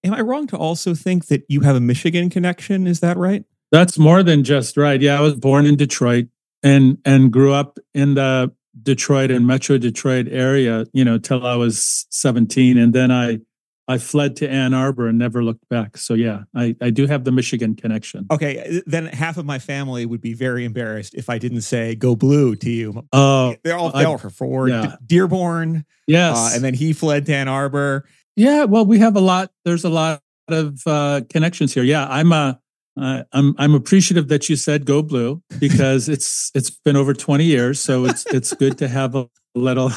Am I wrong to also think that you have a Michigan connection? Is that right? That's more than just right. Yeah, I was born in Detroit and grew up in the Detroit and Metro Detroit area, till I was 17. And then I fled to Ann Arbor and never looked back. So yeah, I do have the Michigan connection. Okay, then half of my family would be very embarrassed if I didn't say "Go Blue" to you. Oh, they're all for Dearborn. Yes, and then he fled to Ann Arbor. Yeah, well, we have a lot. There's a lot of connections here. Yeah, I'm appreciative that you said "Go Blue" because it's been over 20 years, so it's good to have a little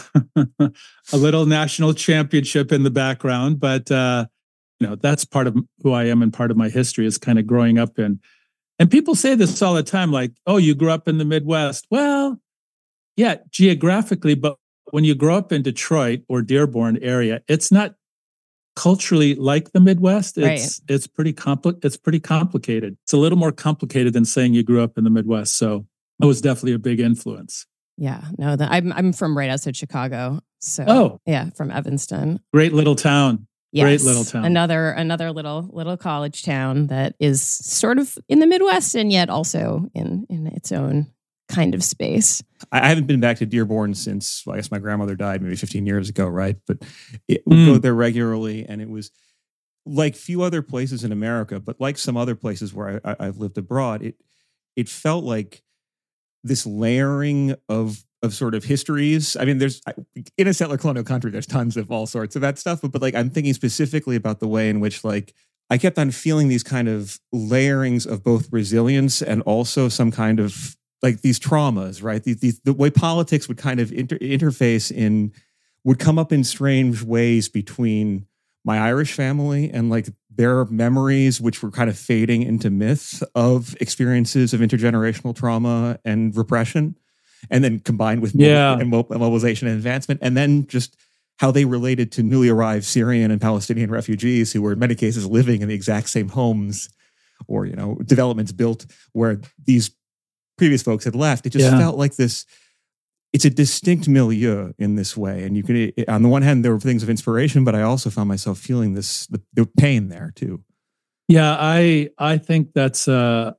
a little national championship in the background. But that's part of who I am and part of my history is kind of growing up in. And people say this all the time, like, "Oh, you grew up in the Midwest." Well, yeah, geographically, but when you grow up in Detroit or Dearborn area, it's not culturally like the Midwest. It's pretty complicated. It's a little more complicated than saying you grew up in the Midwest. So it was definitely a big influence. Yeah, no, I'm from right outside Chicago. So from Evanston. Great little town. Yes, great little town. Another little college town that is sort of in the Midwest and yet also in its own kind of space. I haven't been back to Dearborn since, I guess my grandmother died maybe 15 years ago, right? But we go there regularly, and it was like few other places in America, but like some other places where I've lived abroad, it felt like this layering of sort of histories. I mean, there's in a settler colonial country, there's tons of all sorts of that stuff, but like I'm thinking specifically about the way in which like I kept on feeling these kind of layerings of both resilience and also some kind of like these traumas, right? The way politics would kind of interface would come up in strange ways between my Irish family and like their memories, which were kind of fading into myth of experiences of intergenerational trauma and repression, and then combined with mobilization and advancement, and then just how they related to newly arrived Syrian and Palestinian refugees who were in many cases living in the exact same homes or, developments built where these previous folks had left. It just felt like this. It's a distinct milieu in this way, and you can. On the one hand, there were things of inspiration, but I also found myself feeling the pain there too. Yeah, I think that's a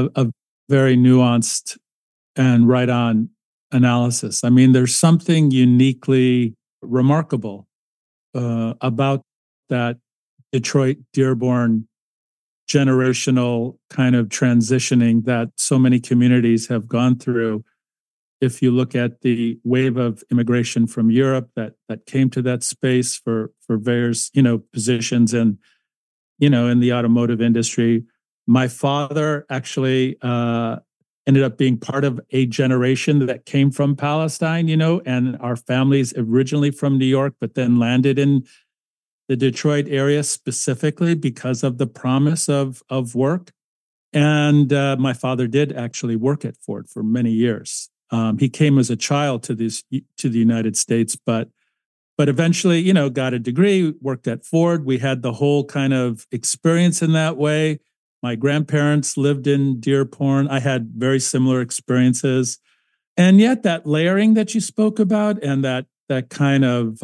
very nuanced and right on analysis. I mean, there's something uniquely remarkable about that Detroit Dearborn generational kind of transitioning that so many communities have gone through. If you look at the wave of immigration from Europe that came to that space for various, positions and, in the automotive industry, my father actually ended up being part of a generation that came from Palestine, and our family's originally from New York, but then landed in the Detroit area specifically because of the promise of work. And my father did actually work at Ford for many years. He came as a child to the United States, but eventually, got a degree, worked at Ford. We had the whole kind of experience in that way. My grandparents lived in Dearborn. I had very similar experiences. And yet that layering that you spoke about and that kind of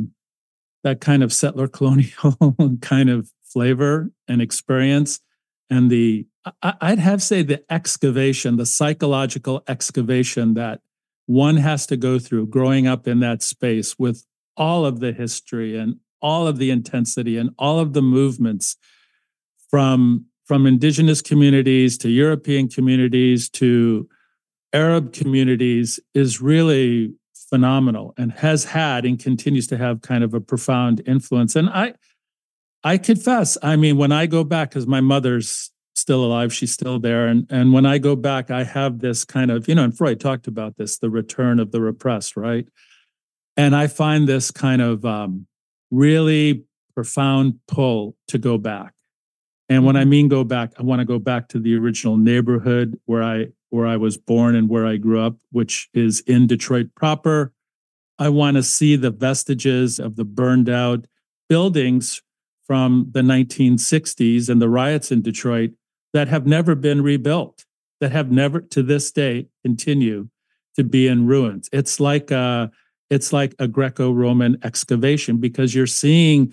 settler colonial kind of flavor and experience, and I'd have to say the excavation, the psychological excavation that one has to go through growing up in that space with all of the history and all of the intensity and all of the movements from indigenous communities to European communities to Arab communities is really phenomenal and has had and continues to have kind of a profound influence. And I confess, I mean, when I go back, because my mother's still alive, she's still there. And when I go back, I have this kind of, and Freud talked about this, the return of the repressed, right? And I find this kind of really profound pull to go back. And when I mean go back, I want to go back to the original neighborhood where I was born and where I grew up, which is in Detroit proper. I want to see the vestiges of the burned out buildings from the 1960s and the riots in Detroit that have never been rebuilt, that have never to this day continue to be in ruins. It's like a Greco-Roman excavation because you're seeing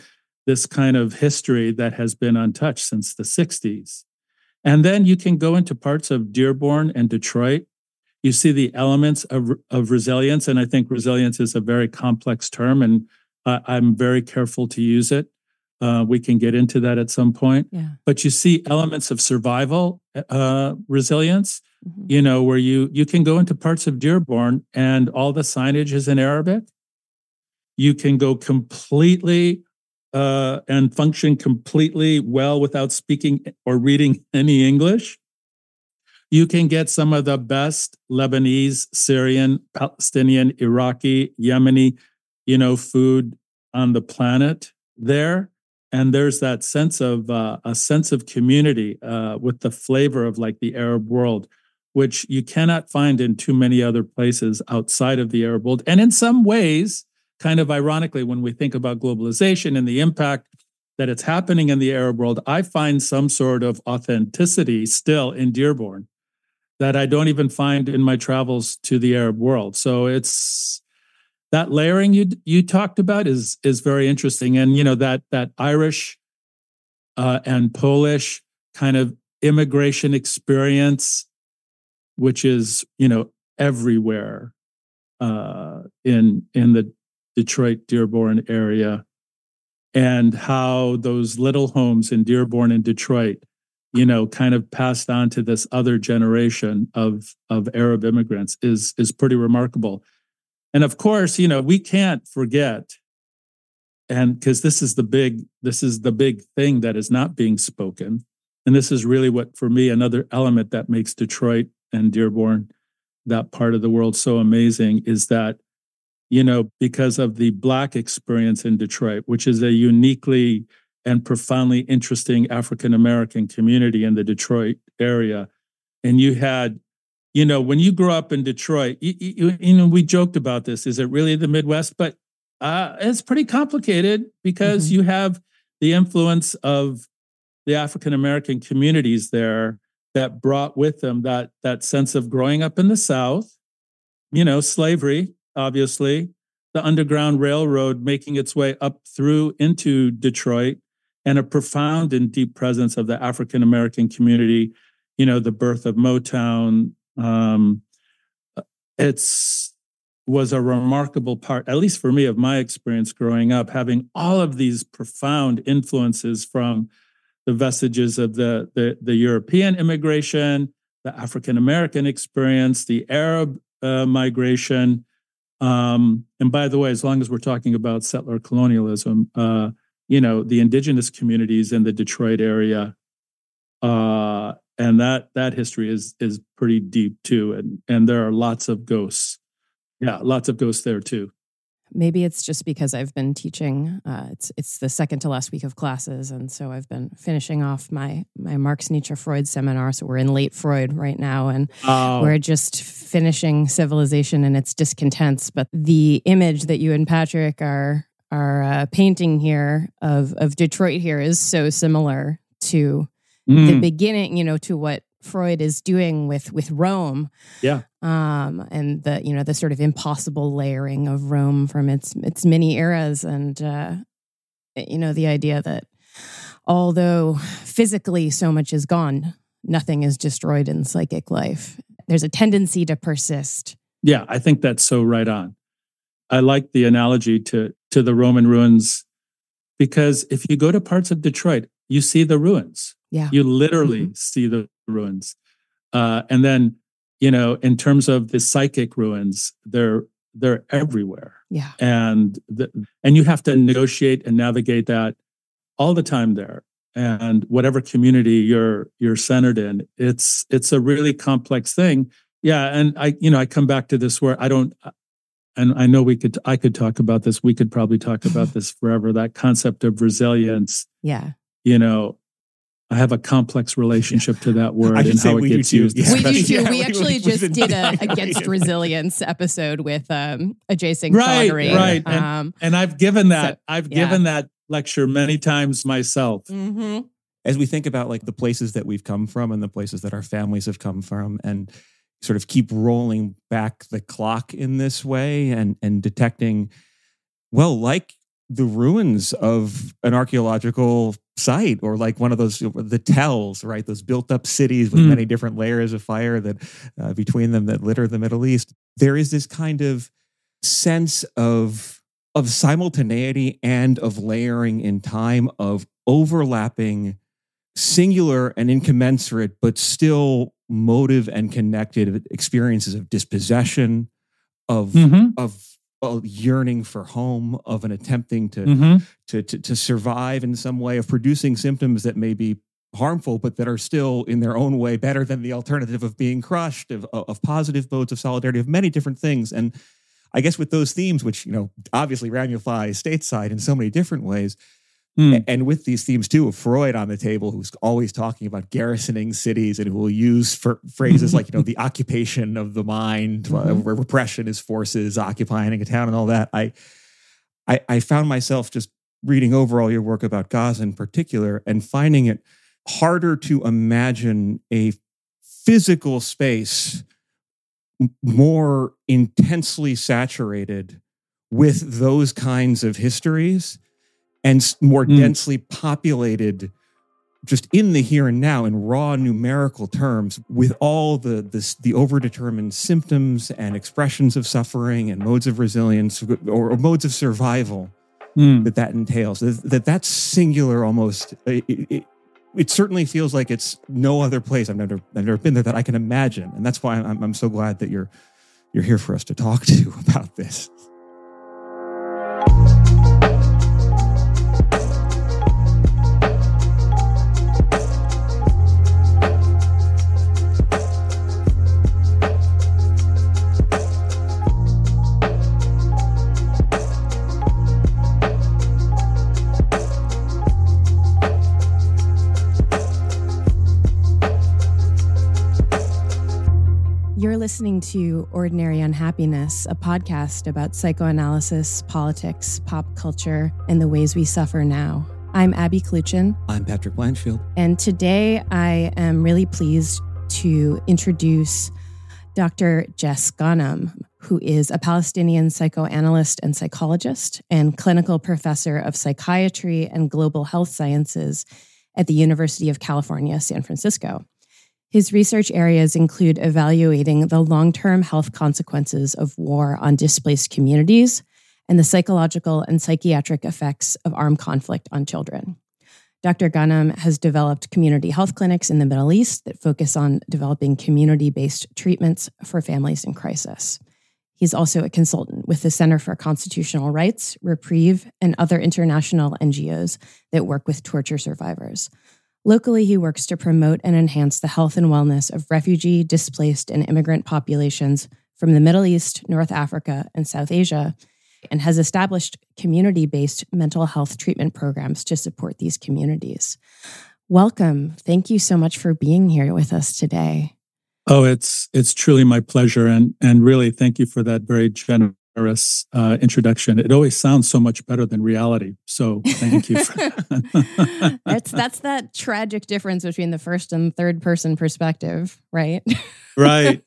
this kind of history that has been untouched since the 60s. And then you can go into parts of Dearborn and Detroit. You see the elements of resilience. And I think resilience is a very complex term, and I'm very careful to use it. We can get into that at some point. Yeah. But you see elements of survival resilience, where you can go into parts of Dearborn and all the signage is in Arabic. You can go completely and function completely well without speaking or reading any English. You can get some of the best Lebanese, Syrian, Palestinian, Iraqi, Yemeni, food on the planet there. And there's that sense of a sense of community with the flavor of like the Arab world, which you cannot find in too many other places outside of the Arab world. And in some ways, kind of ironically, when we think about globalization and the impact that it's happening in the Arab world, I find some sort of authenticity still in Dearborn that I don't even find in my travels to the Arab world. So it's that layering you talked about is very interesting. And, that Irish and Polish kind of immigration experience, which is, everywhere in the Detroit, Dearborn area, and how those little homes in Dearborn and Detroit, kind of passed on to this other generation of Arab immigrants is pretty remarkable. And of course, we can't forget, and because this is the big thing that is not being spoken. And this is really what, for me, another element that makes Detroit and Dearborn, that part of the world, so amazing is that, because of the Black experience in Detroit, which is a uniquely and profoundly interesting African-American community in the Detroit area. And you had, when you grew up in Detroit, we joked about this. Is it really the Midwest? But it's pretty complicated because you have the influence of the African-American communities there that brought with them that sense of growing up in the South, slavery, obviously, the Underground Railroad making its way up through into Detroit, and a profound and deep presence of the African-American community, the birth of Motown. Was a remarkable part, at least for me, of my experience growing up, having all of these profound influences from the vestiges of the European immigration, the African-American experience, the Arab migration. And by the way, as long as we're talking about settler colonialism, the indigenous communities in the Detroit area, and that history is pretty deep too, and there are lots of ghosts. Yeah, lots of ghosts there too. Maybe it's just because I've been teaching. It's the second to last week of classes, and so I've been finishing off my Marx, Nietzsche, Freud seminar. So we're in late Freud right now, and we're just finishing Civilization and its discontents. But the image that you and Patrick are painting here of Detroit here is so similar to the beginning, to what Freud is doing with Rome. Yeah. And the sort of impossible layering of Rome from its many eras, and the idea that although physically so much is gone, nothing is destroyed in psychic life. There's a tendency to persist. Yeah, I think that's so right on. I like the analogy to the Roman ruins, because if you go to parts of Detroit, you see the ruins. Yeah. You literally see the ruins. And then, in terms of the psychic ruins, they're everywhere. Yeah. And you have to negotiate and navigate that all the time there. And whatever community you're centered in, it's a really complex thing. Yeah. And I come back to this where and I know I could talk about this. We could probably talk about this forever. That concept of resilience. Yeah. I have a complex relationship to that word and how it gets used. Yeah. We do too. We actually just did a Against Resilience episode with Ajay Singh Chaudhary. Right. And I've given that. Given that lecture many times myself. Mm-hmm. As we think about like the places that we've come from and the places that our families have come from, and sort of keep rolling back the clock in this way and detecting, well, like the ruins of an archaeological site, or like one of those, the tells, right? Those built up cities with many different layers of fire that between them that litter the Middle East. There is this kind of sense of simultaneity and of layering in time, of overlapping, singular and incommensurate, but still motive and connected experiences of dispossession, of a yearning for home, of an attempting to survive in some way, of producing symptoms that may be harmful, but that are still in their own way better than the alternative of being crushed, of positive modes of solidarity, of many different things. And I guess with those themes, which, obviously ramify stateside in so many different ways, and with these themes too of Freud on the table, who's always talking about garrisoning cities and who will use phrases like, the occupation of the mind, where repression is forces occupying a town and all that. I found myself just reading over all your work about Gaza in particular and finding it harder to imagine a physical space more intensely saturated with those kinds of histories and more densely populated just in the here and now in raw numerical terms with all the overdetermined symptoms and expressions of suffering and modes of resilience or modes of survival that entails. That's singular almost. It certainly feels like it's no other place I've never been there that I can imagine. And that's why I'm so glad that you're here for us to talk to about this. You're listening to Ordinary Unhappiness, a podcast about psychoanalysis, politics, pop culture, and the ways we suffer now. I'm Abby Kluchin. I'm Patrick Blanchfield. And today I am really pleased to introduce Dr. Jess Ghanem, who is a Palestinian psychoanalyst and psychologist and clinical professor of psychiatry and global health sciences at the University of California, San Francisco. His research areas include evaluating the long-term health consequences of war on displaced communities and the psychological and psychiatric effects of armed conflict on children. Dr. Ghanem has developed community health clinics in the Middle East that focus on developing community-based treatments for families in crisis. He's also a consultant with the Center for Constitutional Rights, Reprieve, and other international NGOs that work with torture survivors. Locally, he works to promote and enhance the health and wellness of refugee, displaced, and immigrant populations from the Middle East, North Africa, and South Asia, and has established community-based mental health treatment programs to support these communities. Welcome. Thank you so much for being here with us today. Oh, it's truly my pleasure, and really thank you for that very generous introduction. It always sounds so much better than reality. So thank you for that. That's that tragic difference between the first and third person perspective, right? Right.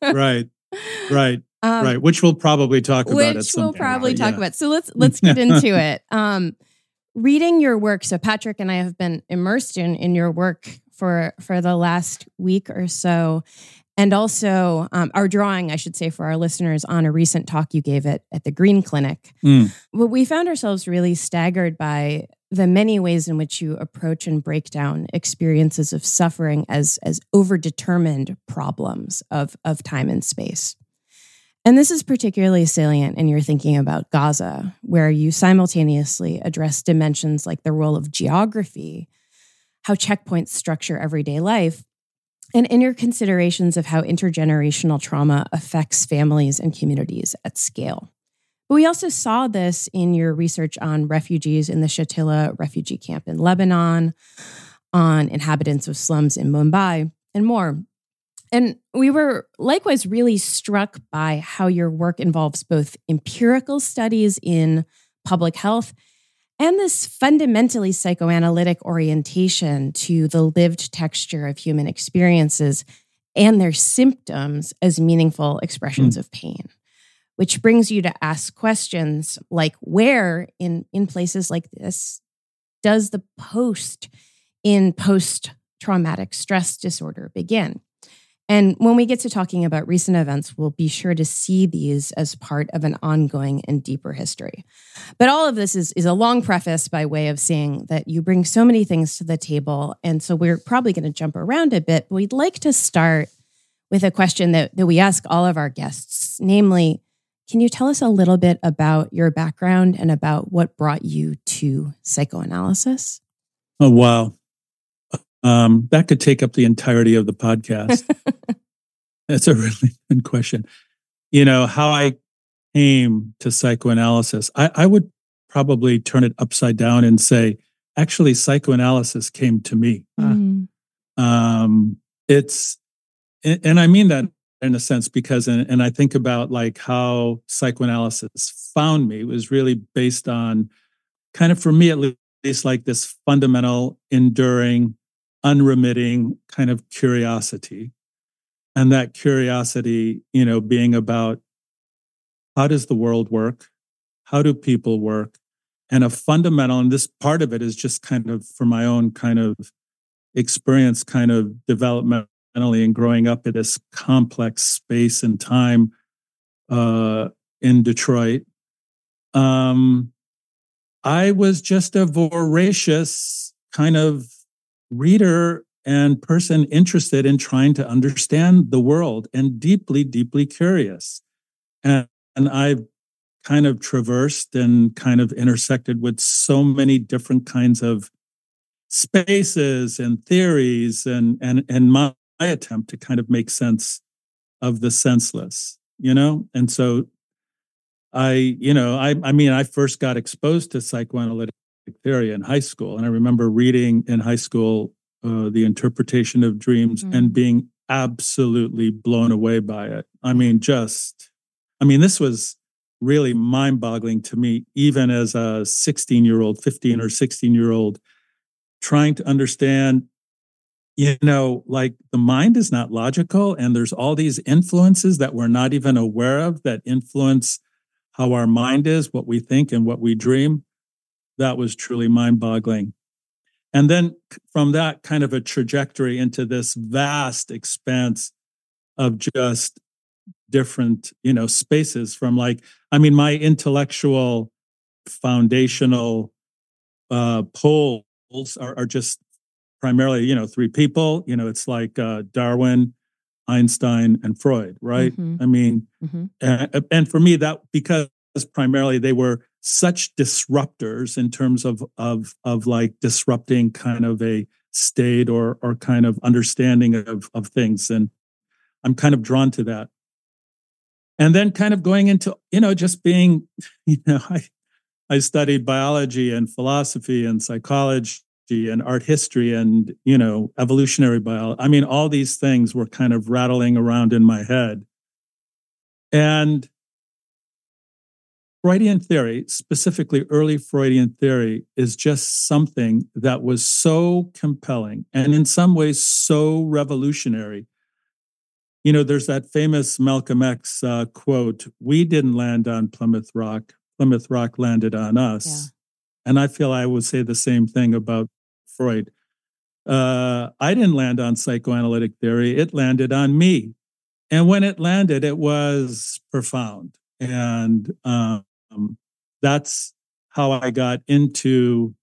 Which we'll probably talk about at some point. So let's get into it. Reading your work. So Patrick and I have been immersed in your work for the last week or so. And also our drawing, I should say, for our listeners on a recent talk you gave at the Green Clinic. But we found ourselves really staggered by the many ways in which you approach and break down experiences of suffering as overdetermined problems of time and space. And this is particularly salient in your thinking about Gaza, where you simultaneously address dimensions like the role of geography, how checkpoints structure everyday life, and in your considerations of how intergenerational trauma affects families and communities at scale. But we also saw this in your research on refugees in the Shatila refugee camp in Lebanon, on inhabitants of slums in Mumbai, and more. And we were likewise really struck by how your work involves both empirical studies in public health and this fundamentally psychoanalytic orientation to the lived texture of human experiences and their symptoms as meaningful expressions of pain. which brings you to ask questions like where in places like this does the post-traumatic stress disorder begin? And when we get to talking about recent events, we'll be sure to see these as part of an ongoing and deeper history. But all of this is a long preface by way of saying that you bring so many things to the table. And so we're probably going to jump around a bit, but we'd like to start with a question that we ask all of our guests, namely, can you tell us a little bit about your background and about what brought you to psychoanalysis? Oh, wow. That could take up the entirety of the podcast. That's a really good question. How I came to psychoanalysis, I would probably turn it upside down and say, actually, psychoanalysis came to me. And I mean that in a sense because, and I think about like how psychoanalysis found me was really based on kind of, for me at least, like this fundamental, enduring, unremitting kind of curiosity. And that curiosity, being about how does the world work? How do people work? And a fundamental, and this part of it is just kind of for my own kind of experience, kind of developmentally and growing up in this complex space and time in Detroit. I was just a voracious kind of reader and person interested in trying to understand the world and deeply, deeply curious. And I've kind of traversed and kind of intersected with so many different kinds of spaces and theories and my attempt to kind of make sense of the senseless, And so I first got exposed to psychoanalytic theory in high school. And I remember reading in high school The Interpretation of Dreams and being absolutely blown away by it. This was really mind-boggling to me, even as a 16-year-old, 15 or 16-year-old, trying to understand, like the mind is not logical and there's all these influences that we're not even aware of that influence how our mind is, what we think and what we dream. That was truly mind-boggling. And then from that kind of a trajectory into this vast expanse of just different, spaces from my intellectual foundational poles are just primarily, three people. It's like Darwin, Einstein, and Freud, right? And for me, that because primarily they were such disruptors in terms of like disrupting kind of a state or kind of understanding of things. And I'm kind of drawn to that. And then kind of going into, just being, I studied biology and philosophy and psychology and art history and, evolutionary biology. All these things were kind of rattling around in my head. And Freudian theory, specifically early Freudian theory, is just something that was so compelling and in some ways so revolutionary. There's that famous Malcolm X quote, "We didn't land on Plymouth Rock. Plymouth Rock landed on us." Yeah. And I feel I would say the same thing about Freud. I didn't land on psychoanalytic theory. It landed on me. And when it landed, it was profound. And that's how I got into,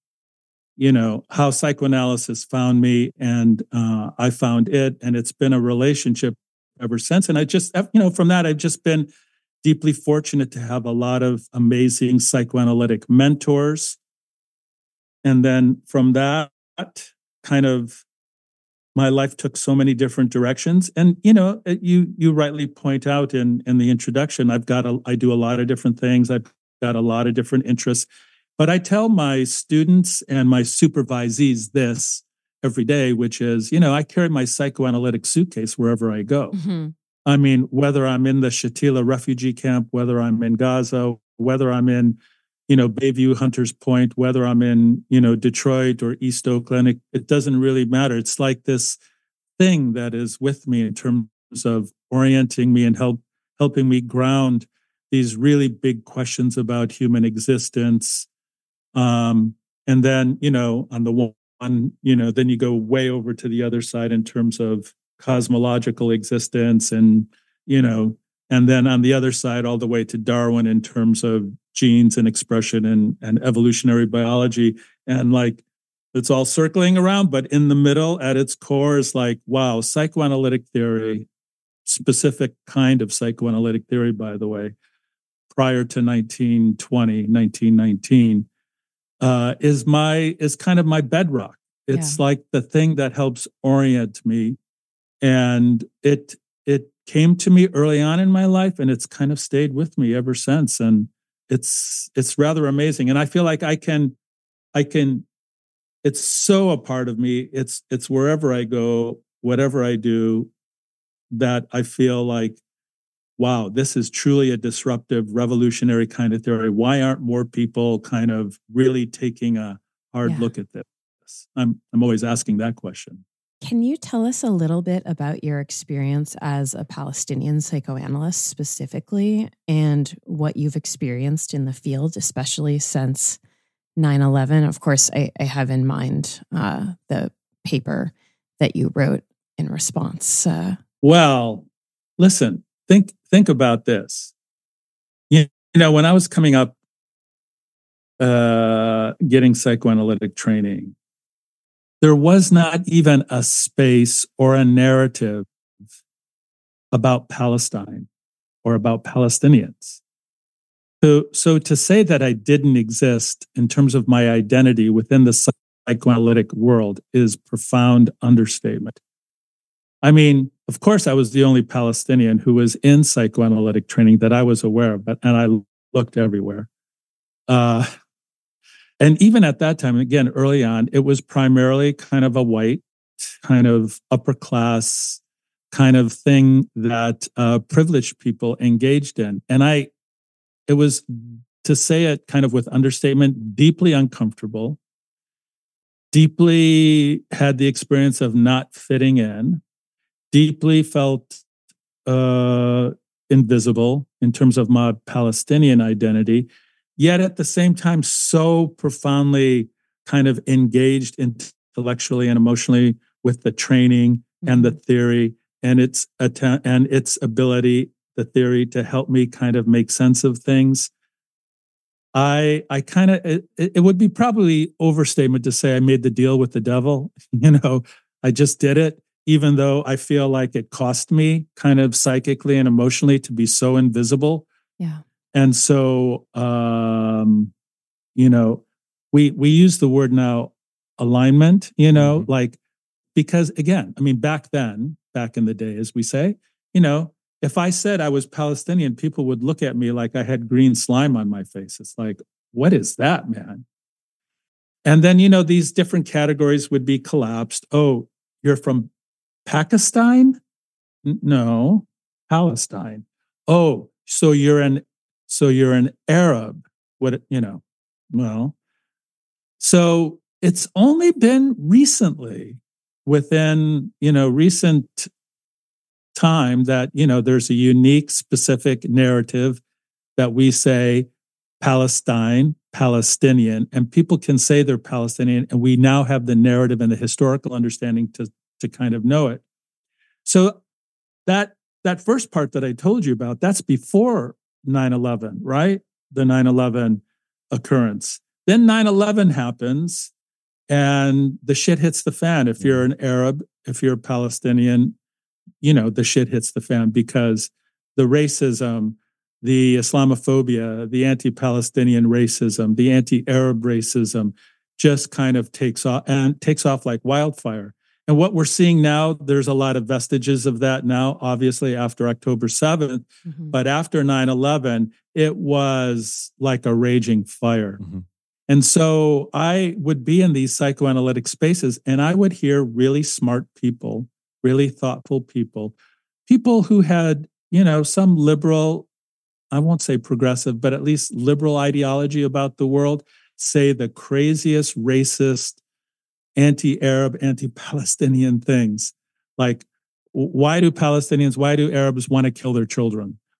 how psychoanalysis found me and I found it. And it's been a relationship ever since. And I just, from that, I've just been deeply fortunate to have a lot of amazing psychoanalytic mentors. And then from that, kind of my life took so many different directions. And, you rightly point out in the introduction, I do a lot of different things. I've got a lot of different interests. But I tell my students and my supervisees this every day, which is, I carry my psychoanalytic suitcase wherever I go. Mm-hmm. Whether I'm in the Shatila refugee camp, whether I'm in Gaza, whether I'm in, Bayview, Hunters Point, whether I'm in, Detroit or East Oakland, it doesn't really matter. It's like this thing that is with me in terms of orienting me and helping me ground these really big questions about human existence. And then, on the one, then you go way over to the other side in terms of cosmological existence and then on the other side, all the way to Darwin in terms of genes and expression and evolutionary biology. And like, it's all circling around, but in the middle at its core is like, wow, psychoanalytic theory, specific kind of psychoanalytic theory, by the way, prior to 1919, is kind of my bedrock. It's like the thing that helps orient me. And it came to me early on in my life, and it's kind of stayed with me ever since. And it's rather amazing. And I feel like I can, it's so a part of me. It's wherever I go, whatever I do, that I feel like, wow, this is truly a disruptive, revolutionary kind of theory. Why aren't more people kind of really taking a hard look at this? I'm always asking that question. Can you tell us a little bit about your experience as a Palestinian psychoanalyst specifically, and what you've experienced in the field, especially since 9/11? Of course, I have in mind the paper that you wrote in response. Well, listen, think about this. When I was coming up, getting psychoanalytic training, there was not even a space or a narrative about Palestine or about Palestinians. So to say that I didn't exist in terms of my identity within the psychoanalytic world is profound understatement. I mean, of course, I was the only Palestinian who was in psychoanalytic training that I was aware of, and I looked everywhere. And even at that time, again, early on, it was primarily kind of a white, kind of upper class kind of thing that privileged people engaged in. And it was, to say it kind of with understatement, deeply uncomfortable, deeply had the experience of not fitting in, deeply felt invisible in terms of my Palestinian identity, yet at the same time, so profoundly kind of engaged intellectually and emotionally with the training and the theory and its ability, the theory, to help me kind of make sense of things. I kind of, it would be probably overstatement to say I made the deal with the devil. I just did it, even though I feel like it cost me kind of psychically and emotionally to be so invisible. Yeah. And so, we use the word now alignment, like, because again, I mean, back in the day, as we say, if I said I was Palestinian, people would look at me like I had green slime on my face. It's like, what is that, man? And then, these different categories would be collapsed. Oh, you're from Pakistan? No, Palestine. Oh, so you're an Arab. Well, so it's only been recently, within, recent time, that, there's a unique, specific narrative that we say Palestinian, and people can say they're Palestinian, and we now have the narrative and the historical understanding to kind of know it. So that first part that I told you about, that's before 9/11, right? The 9/11 occurrence. Then 9/11 happens and the shit hits the fan. If you're an Arab, if you're a Palestinian, the shit hits the fan, because the racism, the Islamophobia, the anti-Palestinian racism, the anti-Arab racism just kind of takes off like wildfire. And what we're seeing now, there's a lot of vestiges of that now, obviously, after October 7th. Mm-hmm. But after 9/11, it was like a raging fire. Mm-hmm. And so I would be in these psychoanalytic spaces, and I would hear really smart people, really thoughtful people who had, some liberal, I won't say progressive, but at least liberal ideology about the world, say the craziest, racist, anti-Arab, anti-Palestinian things. Like, why do Arabs want to kill their children?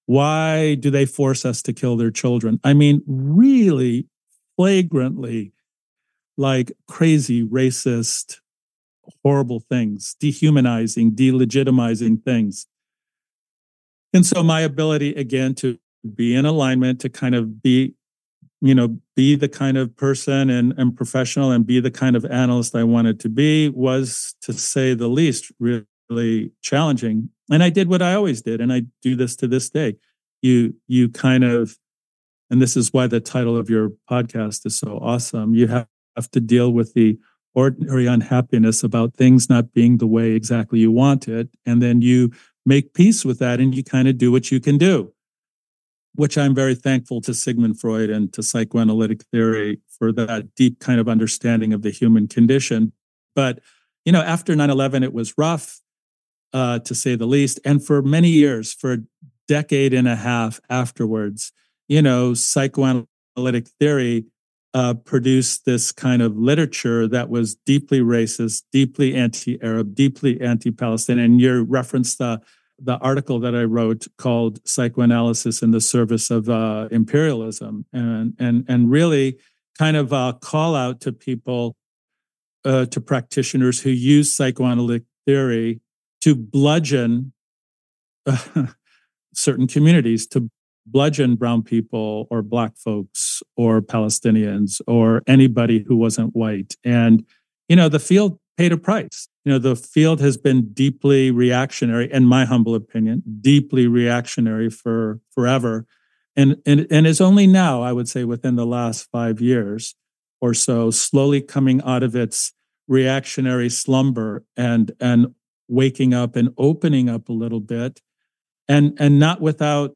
Why do they force us to kill their children? I mean, really flagrantly, like crazy, racist, horrible things, dehumanizing, delegitimizing things. And so my ability, again, to be in alignment, to kind of be the kind of person and professional and be the kind of analyst I wanted to be was, to say the least, really challenging. And I did what I always did, and I do this to this day. You kind of, and this is why the title of your podcast is so awesome, you have to deal with the ordinary unhappiness about things not being the way exactly you want it. And then you make peace with that, and you kind of do what you can do, which I'm very thankful to Sigmund Freud and to psychoanalytic theory for that deep kind of understanding of the human condition. But, after 9/11, it was rough, to say the least. And for many years, for a decade and a half afterwards, psychoanalytic theory produced this kind of literature that was deeply racist, deeply anti-Arab, deeply anti-Palestinian. And you referenced the article that I wrote called Psychoanalysis in the Service of Imperialism, and really kind of call out to people, to practitioners who use psychoanalytic theory to bludgeon certain communities, to bludgeon brown people or black folks or Palestinians or anybody who wasn't white. And, the field paid a price. The field has been deeply reactionary, in my humble opinion, deeply reactionary for forever. And is only now, I would say, within the last 5 years or so, slowly coming out of its reactionary slumber and waking up and opening up a little bit, and not without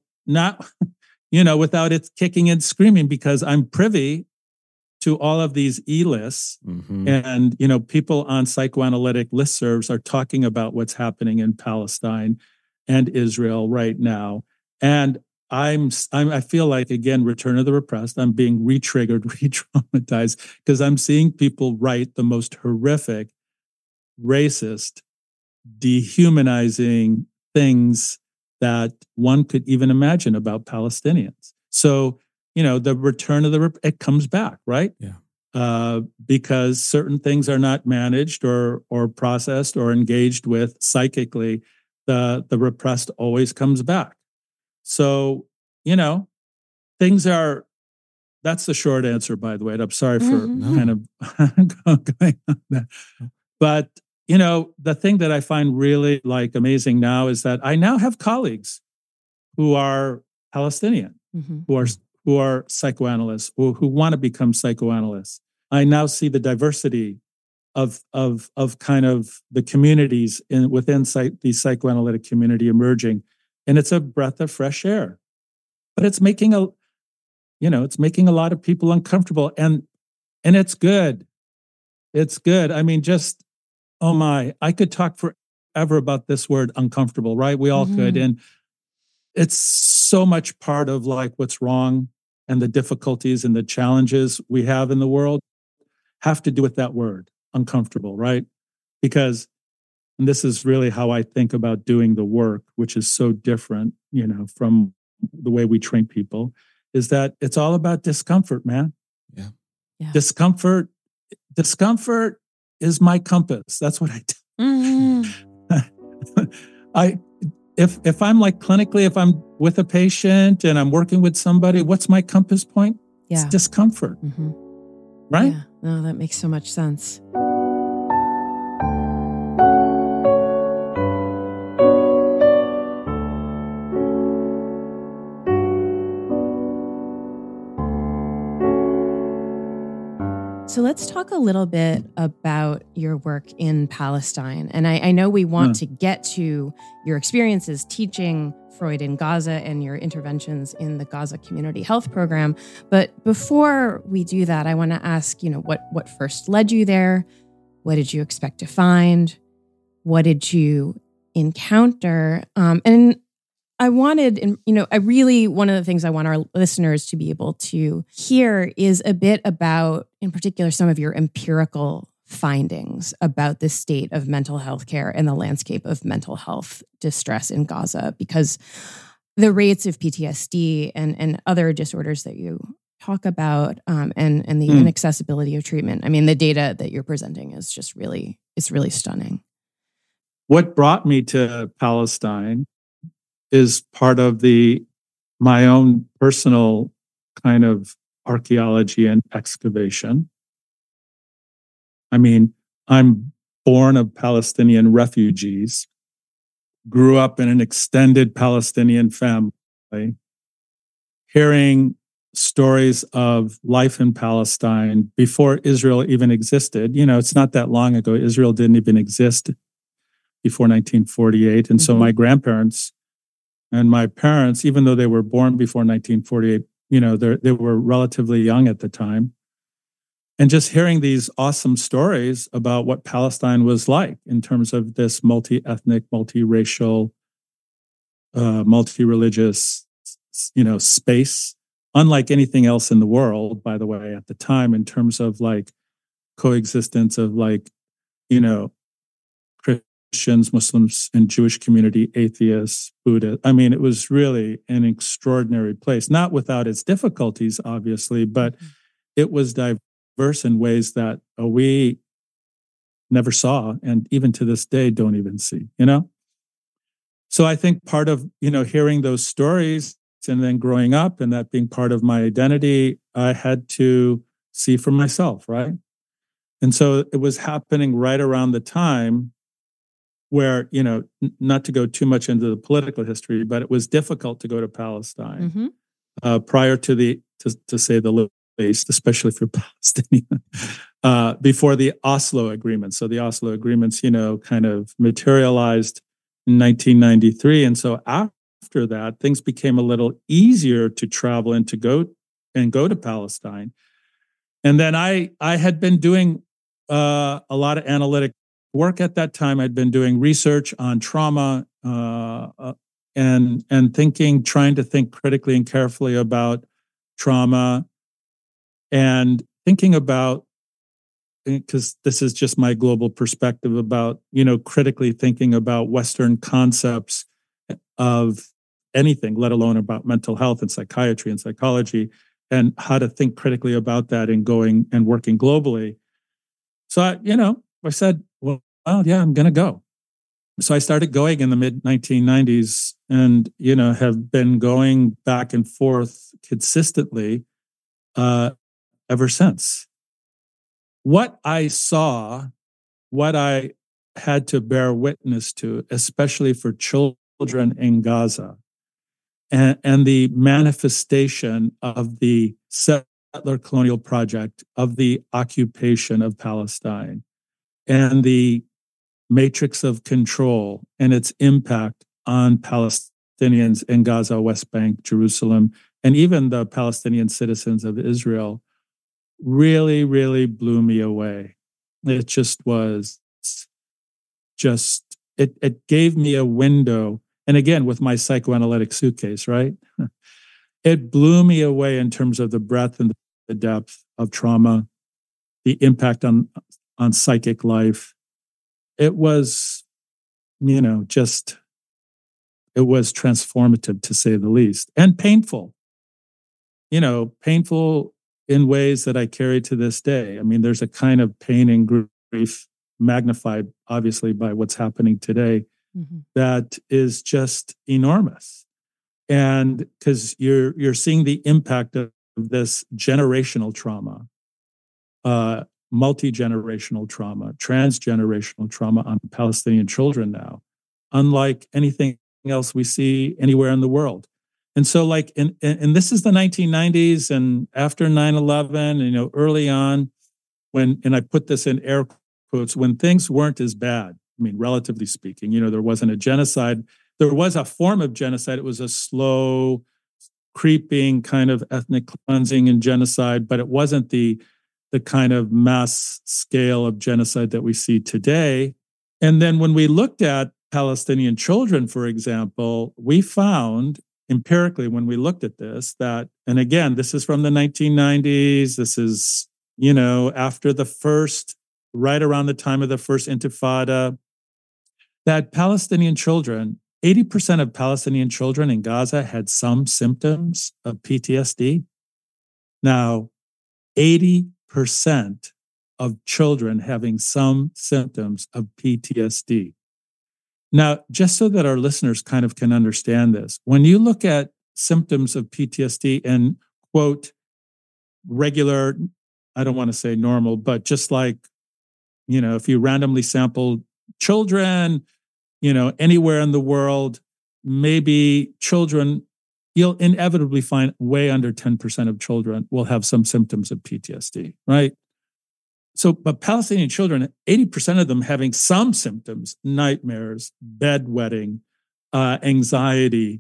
its kicking and screaming, because I'm privy to all of these e-lists, and people on psychoanalytic listservs are talking about what's happening in Palestine and Israel right now. And I feel like, again, Return of the Repressed, I'm being re-triggered, re-traumatized, because I'm seeing people write the most horrific, racist, dehumanizing things that one could even imagine about Palestinians. So, the return of it comes back, right? Yeah. Because certain things are not managed or processed or engaged with psychically, the repressed always comes back. So, things are, that's the short answer, by the way. And I'm sorry for kind of going on that. But, the thing that I find really amazing now is that I now have colleagues who are Palestinian, who are psychoanalysts, or who want to become psychoanalysts. I now see the diversity of kind of the communities within the psychoanalytic community emerging, and it's a breath of fresh air. But it's making a lot of people uncomfortable, and it's good. It's good. I mean, I could talk forever about this word uncomfortable, right? We all could, and it's so much part of what's wrong and the difficulties and the challenges we have in the world have to do with that word, uncomfortable, right? Because, and this is really how I think about doing the work, which is so different, from the way we train people, is that it's all about discomfort, man. Yeah. Discomfort is my compass. That's what I do. If I'm clinically, if I'm with a patient and I'm working with somebody, what's my compass point? Yeah. It's discomfort. Right? Yeah. No, that makes so much sense. So let's talk a little bit about your work in Palestine. And I know we want to get to your experiences teaching Freud in Gaza and your interventions in the Gaza Community Health Program. But before we do that, I want to ask, what first led you there? What did you expect to find? What did you encounter? And I wanted, one of the things I want our listeners to be able to hear is a bit about, in particular, some of your empirical findings about the state of mental health care and the landscape of mental health distress in Gaza. Because the rates of PTSD and other disorders that you talk about, and the inaccessibility of treatment. I mean, the data that you're presenting is just really stunning. What brought me to Palestine is part of my own personal kind of archaeology and excavation. I mean, I'm born of Palestinian refugees, grew up in an extended Palestinian family, hearing stories of life in Palestine before Israel even existed. You know, it's not that long ago. Israel didn't even exist before 1948. And so my grandparents and my parents, even though they were born before 1948, you know, they were relatively young at the time. And just hearing these awesome stories about what Palestine was like in terms of this multi-ethnic, multiracial, multi-religious, you know, space, unlike anything else in the world, by the way, at the time, in terms of like coexistence of like, you know, Christians, Muslims, and Jewish community, atheists, Buddha. I mean, it was really an extraordinary place, not without its difficulties, obviously, but it was diverse in ways that we never saw, and even to this day don't even see, you know? So I think part of, you know, hearing those stories and then growing up and that being part of my identity, I had to see for myself, right? And so it was happening right around the time where, you know, not to go too much into the political history, but it was difficult to go to Palestine prior to to say the least, especially for Palestinians, before the Oslo Agreement. So the Oslo Agreements, you know, kind of materialized in 1993. And so after that, things became a little easier to travel and to go to Palestine. And then I had been doing a lot of analytic work at that time. I'd been doing research on trauma and trying to think critically and carefully about trauma, and thinking about, because this is just my global perspective about, you know, critically thinking about Western concepts of anything, let alone about mental health and psychiatry and psychology, and how to think critically about that and going and working globally. So, I said, well, yeah, I'm going to go. So I started going in the mid 1990s and, you know, have been going back and forth consistently ever since. What I saw, what I had to bear witness to, especially for children in Gaza, and the manifestation of the settler colonial project, of the occupation of Palestine, and the matrix of control and its impact on Palestinians in Gaza, West Bank, Jerusalem, and even the Palestinian citizens of Israel really, really blew me away. It just was it gave me a window. And again, with my psychoanalytic suitcase, right? It blew me away in terms of the breadth and the depth of trauma, the impact on psychic life. It was, you know, it was transformative, to say the least, and painful. You know, painful in ways that I carry to this day. I mean, there's a kind of pain and grief magnified, obviously, by what's happening today that is just enormous. And because you're seeing the impact of this generational trauma, multi-generational trauma, transgenerational trauma on Palestinian children now, unlike anything else we see anywhere in the world. And so, like, and this is the 1990s, and after 9/11, you know, early on, and I put this in air quotes, when things weren't as bad. I mean, relatively speaking, you know, there wasn't a genocide. There was a form of genocide. It was a slow, creeping kind of ethnic cleansing and genocide, but it wasn't the kind of mass scale of genocide that we see today. And then when we looked at Palestinian children, for example, we found empirically when we looked at this that, and again, this is from the 1990s, this is, you know, after right around the time of the first Intifada, that Palestinian children 80% of Palestinian children in Gaza had some symptoms of PTSD. Now, 80% of children having some symptoms of PTSD. Now, just so that our listeners kind of can understand this, when you look at symptoms of PTSD and, quote, regular, I don't want to say normal, but just like, if you randomly sample children, anywhere in the world, maybe children, you'll inevitably find way under 10% of children will have some symptoms of PTSD, right? So, but Palestinian children, 80% of them having some symptoms, nightmares, bedwetting, anxiety,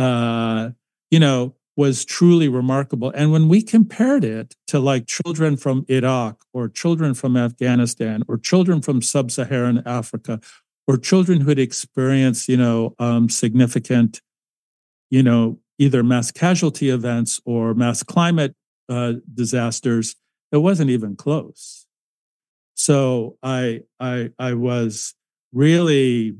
was truly remarkable. And when we compared it to like children from Iraq or children from Afghanistan or children from sub-Saharan Africa or children who had experienced, significant, either mass casualty events or mass climate disasters, it wasn't even close. So I was really,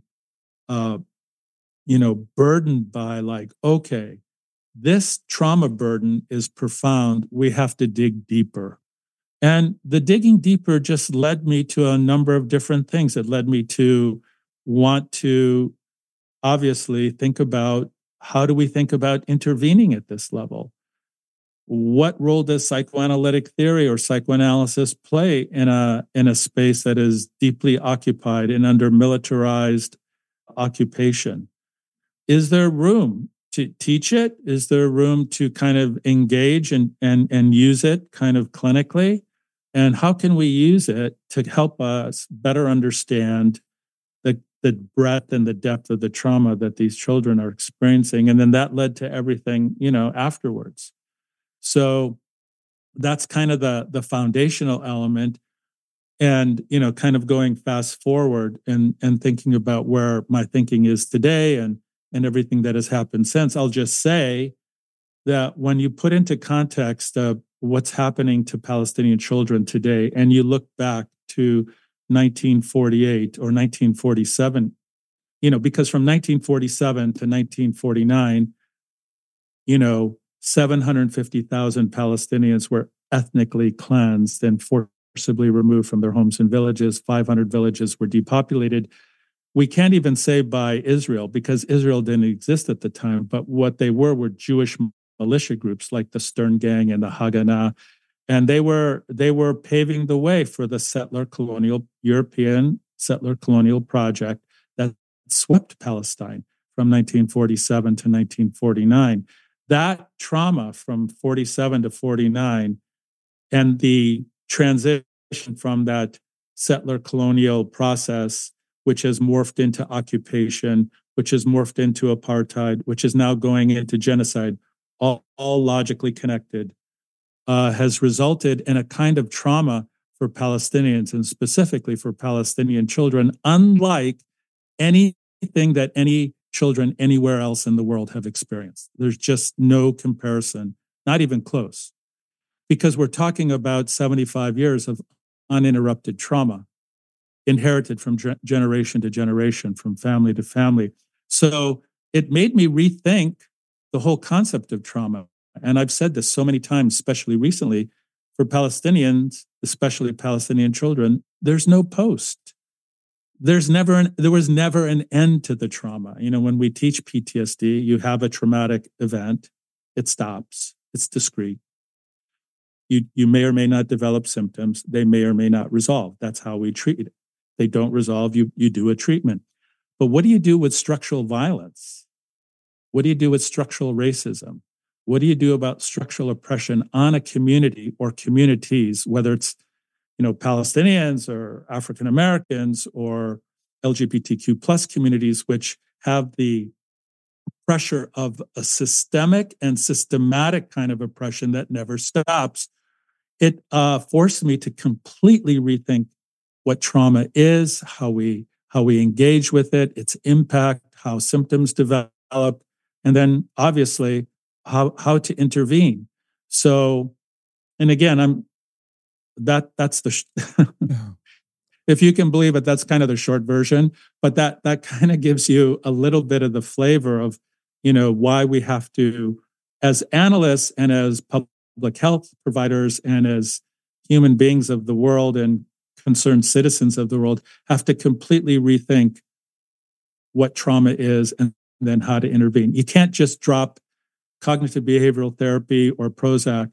burdened by like, okay, this trauma burden is profound. We have to dig deeper. And the digging deeper just led me to a number of different things. It led me to want to obviously think about, how do we think about intervening at this level? What role does psychoanalytic theory or psychoanalysis play in a space that is deeply occupied and under militarized occupation? Is there room to teach it? Is there room to kind of engage and use it kind of clinically? And how can we use it to help us better understand the breadth and the depth of the trauma that these children are experiencing? And then that led to everything, afterwards. So that's kind of the foundational element. And, kind of going fast forward and thinking about where my thinking is today and everything that has happened since, I'll just say that when you put into context what's happening to Palestinian children today, and you look back to 1948 or 1947, because from 1947 to 1949, 750,000 Palestinians were ethnically cleansed and forcibly removed from their homes and villages. 500 villages were depopulated. We can't even say by Israel, because Israel didn't exist at the time, but what they were Jewish militia groups like the Stern Gang and the Haganah. And they were paving the way for the European settler colonial project that swept Palestine from 1947 to 1949. That trauma from 47 to 49 and the transition from that settler colonial process, which has morphed into occupation, which has morphed into apartheid, which is now going into genocide, all logically connected, has resulted in a kind of trauma for Palestinians and specifically for Palestinian children, unlike anything that any children anywhere else in the world have experienced. There's just no comparison, not even close, because we're talking about 75 years of uninterrupted trauma inherited from generation to generation, from family to family. So it made me rethink the whole concept of trauma. And I've said this so many times, especially recently, for Palestinians, especially Palestinian children, there's no post. There was never an end to the trauma. When we teach PTSD, you have a traumatic event, it stops, it's discrete. You may or may not develop symptoms, they may or may not resolve. That's how we treat it. They don't resolve, you do a treatment. But what do you do with structural violence? What do you do with structural racism? What do you do about structural oppression on a community or communities, whether it's Palestinians or African Americans or LGBTQ plus communities, which have the pressure of a systemic and systematic kind of oppression that never stops? It forced me to completely rethink what trauma is, how we engage with it, its impact, how symptoms develop, and then obviously how to intervene. So, and again, that's the if you can believe it, that's kind of the short version. But that kind of gives you a little bit of the flavor of, why we have to, as analysts and as public health providers and as human beings of the world and concerned citizens of the world, have to completely rethink what trauma is and then how to intervene. You can't just drop cognitive behavioral therapy or Prozac,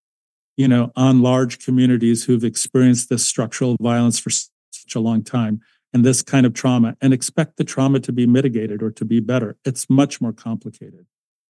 on large communities who've experienced this structural violence for such a long time and this kind of trauma and expect the trauma to be mitigated or to be better. It's much more complicated.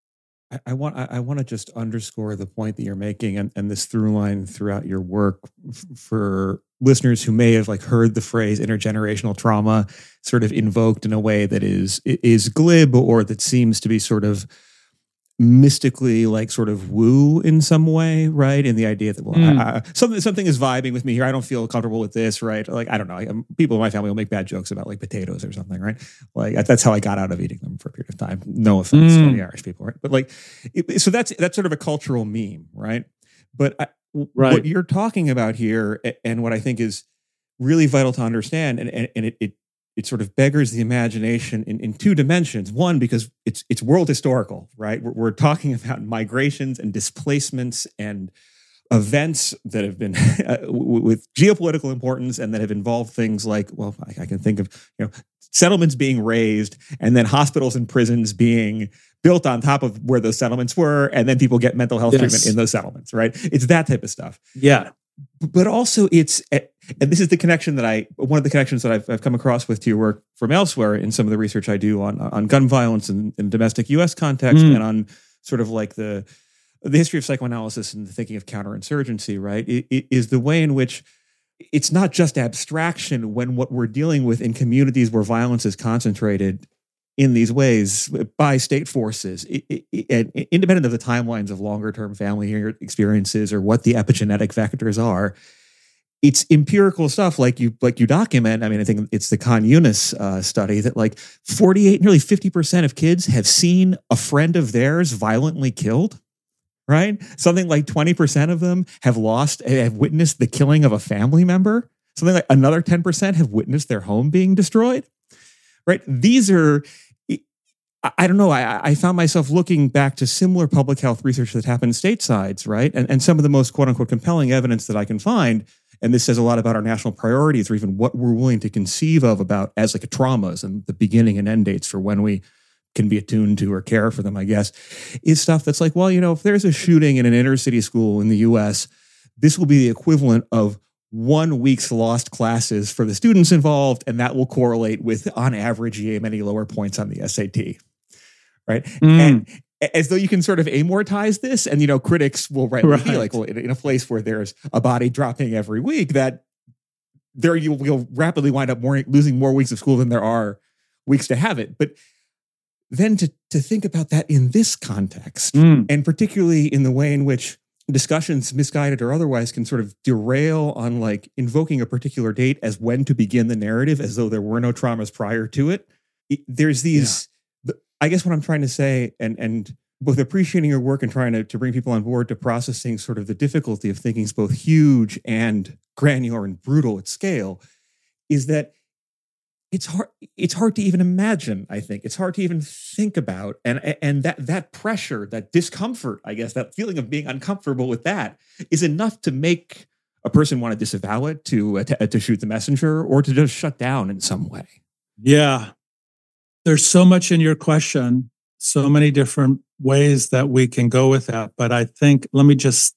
I want to just underscore the point that you're making and this through line throughout your work for listeners who may have heard the phrase intergenerational trauma sort of invoked in a way that is glib or that seems to be sort of mystically sort of woo in some way, right? In the idea that something is vibing with me here. I don't feel comfortable with this, right? I don't know. People in my family will make bad jokes about potatoes or something, right? That's how I got out of eating them for a period of time. No offense to the Irish people, right? But so that's sort of a cultural meme, right? But what you're talking about here, and what I think is really vital to understand, and it sort of beggars the imagination in two dimensions. One, because it's world historical, right? We're talking about migrations and displacements and events that have been with geopolitical importance and that have involved things I can think of, settlements being raised and then hospitals and prisons being built on top of where those settlements were, and then people get mental health treatment in those settlements, right? It's that type of stuff. Yeah. But also and this is the connection one of the connections that I've come across with to your work from elsewhere in some of the research I do on gun violence in domestic U.S. context and on sort of the history of psychoanalysis and the thinking of counterinsurgency, right? It is the way in which it's not just abstraction when what we're dealing with in communities where violence is concentrated in these ways by state forces, independent of the timelines of longer-term family experiences or what the epigenetic vectors are. It's empirical stuff like you document. I mean, I think it's the Khan Yunis study that nearly 50% of kids have seen a friend of theirs violently killed, right? Something like 20% of them have witnessed the killing of a family member. Something like another 10% have witnessed their home being destroyed. Right. These are, I don't know, I found myself looking back to similar public health research that happened statesides, right? And some of the most quote unquote compelling evidence that I can find, and this says a lot about our national priorities or even what we're willing to conceive of about as traumas and the beginning and end dates for when we can be attuned to or care for them, I guess, is stuff that's if there's a shooting in an inner city school in the US, this will be the equivalent of 1 week's lost classes for the students involved, and that will correlate with, on average, many lower points on the SAT, right? And as though you can sort of amortize this, and critics will rightly be in a place where there's a body dropping every week, that there you'll rapidly wind up losing more weeks of school than there are weeks to have it. But then to think about that in this context, and particularly in the way in which discussions, misguided or otherwise, can sort of derail on invoking a particular date as when to begin the narrative, as though there were no traumas prior to it. There's these, I guess what I'm trying to say, and both appreciating your work and trying to bring people on board to processing sort of the difficulty of thinking is both huge and granular and brutal at scale, is that it's hard to even imagine, I think. It's hard to even think about. And that pressure, that discomfort, I guess, that feeling of being uncomfortable with that is enough to make a person want to disavow it, to shoot the messenger, or to just shut down in some way. Yeah. There's so much in your question, so many different ways that we can go with that. But I think, let me just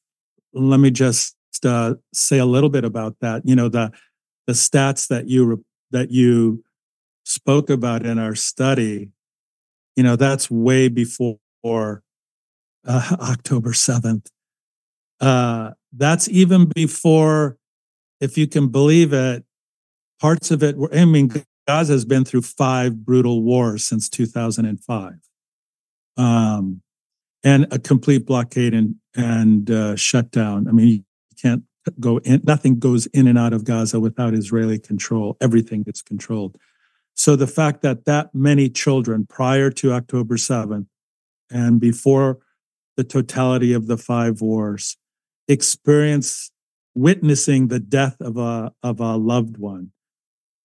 say a little bit about that. The stats that you spoke about in our study, that's way before October 7th. That's even before, if you can believe it, parts of it were, Gaza has been through 5 brutal wars since 2005. And a complete blockade and shutdown. You can't go in, nothing goes in and out of Gaza without Israeli control. Everything gets controlled. So the fact that many children prior to October 7th and before the totality of the 5 wars experience witnessing the death of a loved one,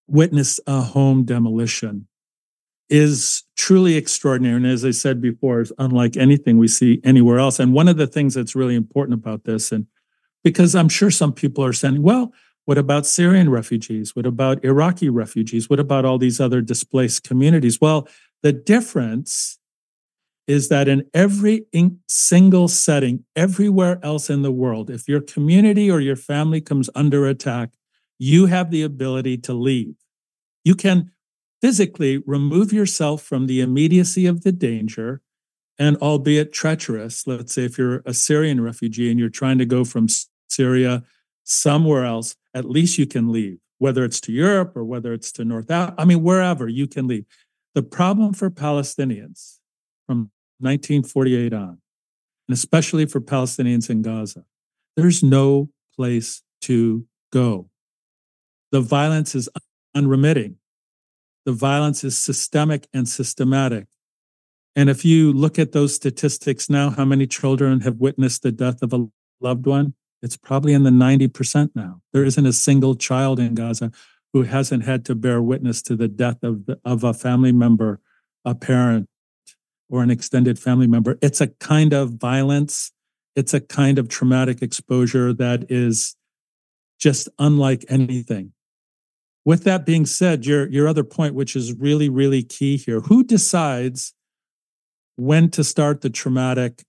witness a home demolition is truly extraordinary. And as I said before, it's unlike anything we see anywhere else. And one of the things that's really important about this, and because I'm sure some people are saying, well, what about Syrian refugees? What about Iraqi refugees? What about all these other displaced communities? Well, the difference is that in every single setting, everywhere else in the world, if your community or your family comes under attack, you have the ability to leave. You can physically remove yourself from the immediacy of the danger, and albeit treacherous, let's say if you're a Syrian refugee and you're trying to go from Syria somewhere else, at least you can leave, whether it's to Europe or whether it's to North Africa. I mean, wherever you can leave. The problem for Palestinians from 1948 on, and especially for Palestinians in Gaza, there's no place to go. The violence is unremitting. The violence is systemic and systematic. And if you look at those statistics now, how many children have witnessed the death of a loved one? It's probably in the 90% now. There isn't a single child in Gaza who hasn't had to bear witness to the death of a family member, a parent, or an extended family member. It's a kind of violence. It's a kind of traumatic exposure that is just unlike anything. With that being said, your other point, which is really, really key here, who decides when to start the traumatic,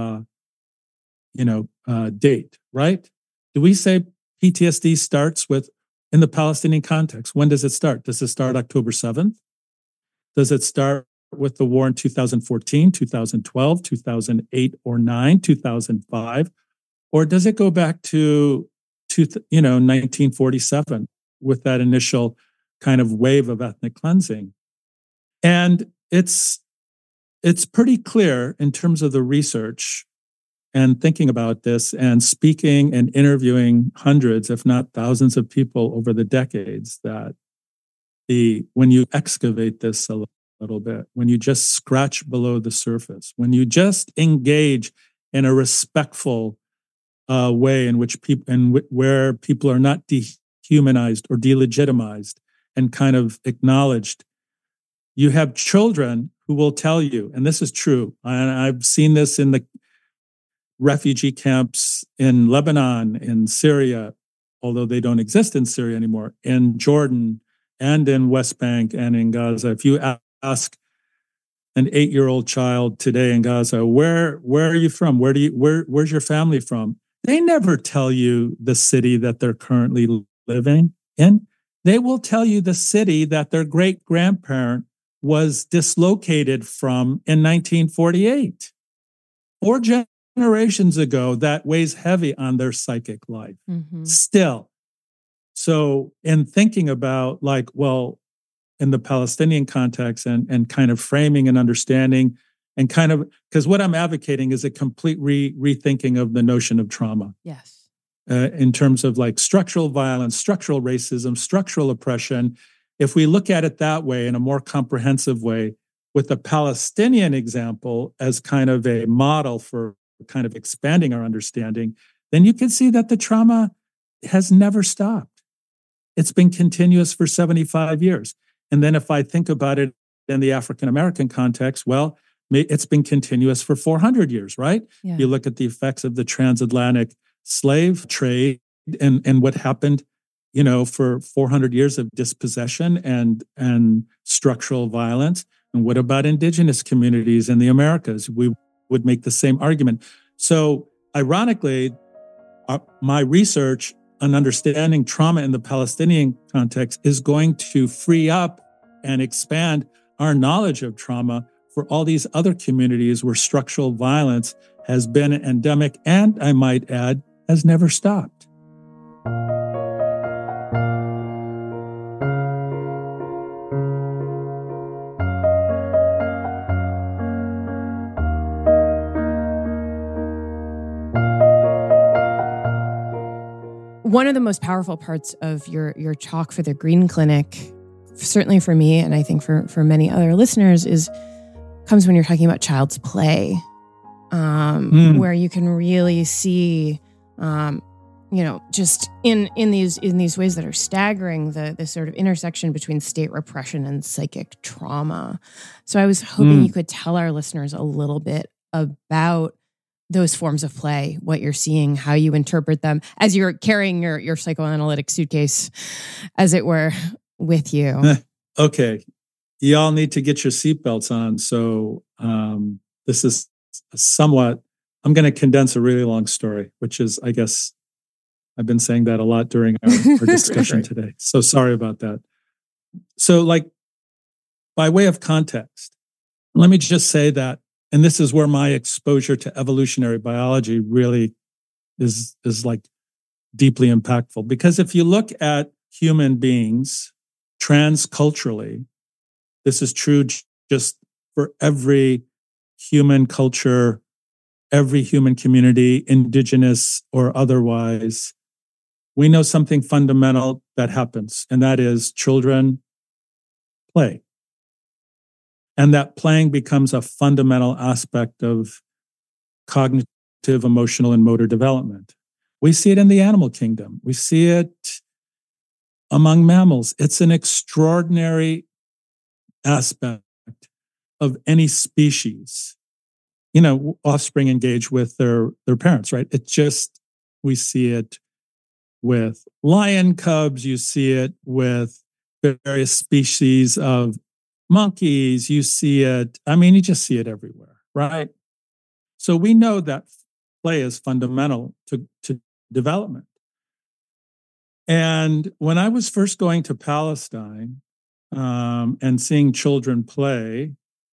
date, right? Do we say PTSD starts with, in the Palestinian context, when does it start? Does it start October 7th? Does it start with the war in 2014, 2012, 2008 or 9, 2005? Or does it go back to 1947 with that initial kind of wave of ethnic cleansing? And it's pretty clear in terms of the research and thinking about this and speaking and interviewing hundreds, if not thousands of people over the decades, that when you excavate this a little bit, when you just scratch below the surface, when you just engage in a respectful way in which where people are not dehumanized or delegitimized and kind of acknowledged, you have children who will tell you, and this is true, and I've seen this in the refugee camps in Lebanon, in Syria, although they don't exist in Syria anymore, in Jordan and in West Bank and in Gaza. If you ask an 8-year-old child today in Gaza, where are you from? Where's your family from? They never tell you the city that they're currently living in. They will tell you the city that their great-grandparent was dislocated from in 1948. 4 generations ago, that weighs heavy on their psychic life. Mm-hmm. Still. So in thinking about in the Palestinian context and kind of framing and understanding and kind of, because what I'm advocating is a complete rethinking of the notion of trauma. Yes. In terms of structural violence, structural racism, structural oppression. If we look at it that way in a more comprehensive way, with the Palestinian example as kind of a model for kind of expanding our understanding, then you can see that the trauma has never stopped. It's been continuous for 75 years. And then if I think about it in the African-American context, well, it's been continuous for 400 years, right? Yeah. You look at the effects of the transatlantic slave trade and what happened, for 400 years of dispossession and structural violence. And what about indigenous communities in the Americas? We would make the same argument. So ironically, my research on understanding trauma in the Palestinian context is going to free up and expand our knowledge of trauma for all these other communities where structural violence has been endemic and, I might add, has never stopped. One of the most powerful parts of your talk for the Green Clinic, certainly for me, and I think for many other listeners, comes when you're talking about child's play, where you can really see just in these ways that are staggering, the sort of intersection between state repression and psychic trauma. So I was hoping you could tell our listeners a little bit about those forms of play, what you're seeing, how you interpret them as you're carrying your psychoanalytic suitcase, as it were, with you. Okay. Y'all need to get your seatbelts on. So this is I'm going to condense a really long story, which is, I guess, I've been saying that a lot during our discussion today. So sorry about that. So by way of context, let me just say that, and this is where my exposure to evolutionary biology really is deeply impactful. Because if you look at human beings transculturally, this is true just for every human culture, every human community, indigenous or otherwise. We know something fundamental that happens, and that is children play. And that playing becomes a fundamental aspect of cognitive, emotional, and motor development. We see it in the animal kingdom. We see it among mammals. It's an extraordinary aspect of any species. Offspring engage with their parents, right? We see it with lion cubs, you see it with various species of monkeys, you see it, you just see it everywhere, right? So we know that play is fundamental to development. And when I was first going to Palestine and seeing children play,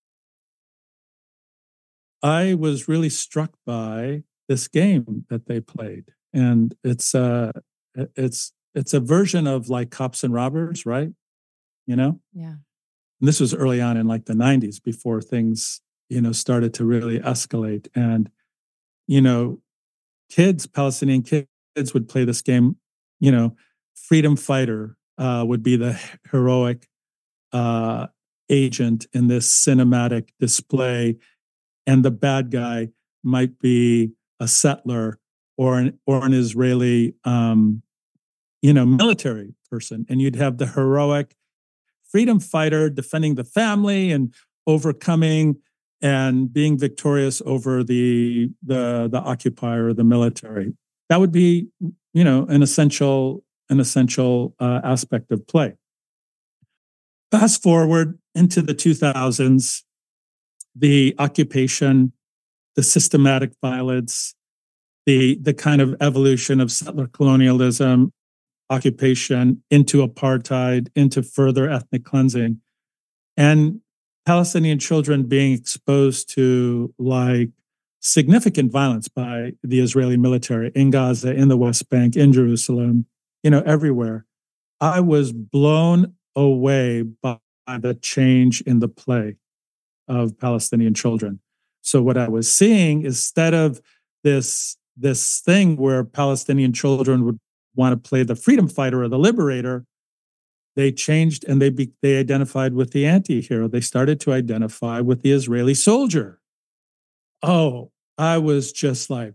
I was really struck by this game that they played. And it's a version of like cops and robbers, right? Yeah. And this was early on in the 90s before things, started to really escalate. And, Palestinian kids would play this game, freedom fighter would be the heroic agent in this cinematic display. And the bad guy might be a settler or an Israeli, military person. And you'd have the heroic freedom fighter defending the family and overcoming and being victorious over the occupier or the military. That would be, an essential aspect of play. Fast forward into the 2000s, the occupation, the systematic violence, the kind of evolution of settler colonialism, occupation into apartheid, into further ethnic cleansing, and Palestinian children being exposed to significant violence by the Israeli military in Gaza, in the West Bank, in Jerusalem, everywhere. I was blown away by the change in the play of Palestinian children. So what I was seeing, instead of this thing where Palestinian children would want to play the freedom fighter or the liberator, they changed and they identified with the anti-hero. They started to identify with the Israeli soldier. Oh, I was just like,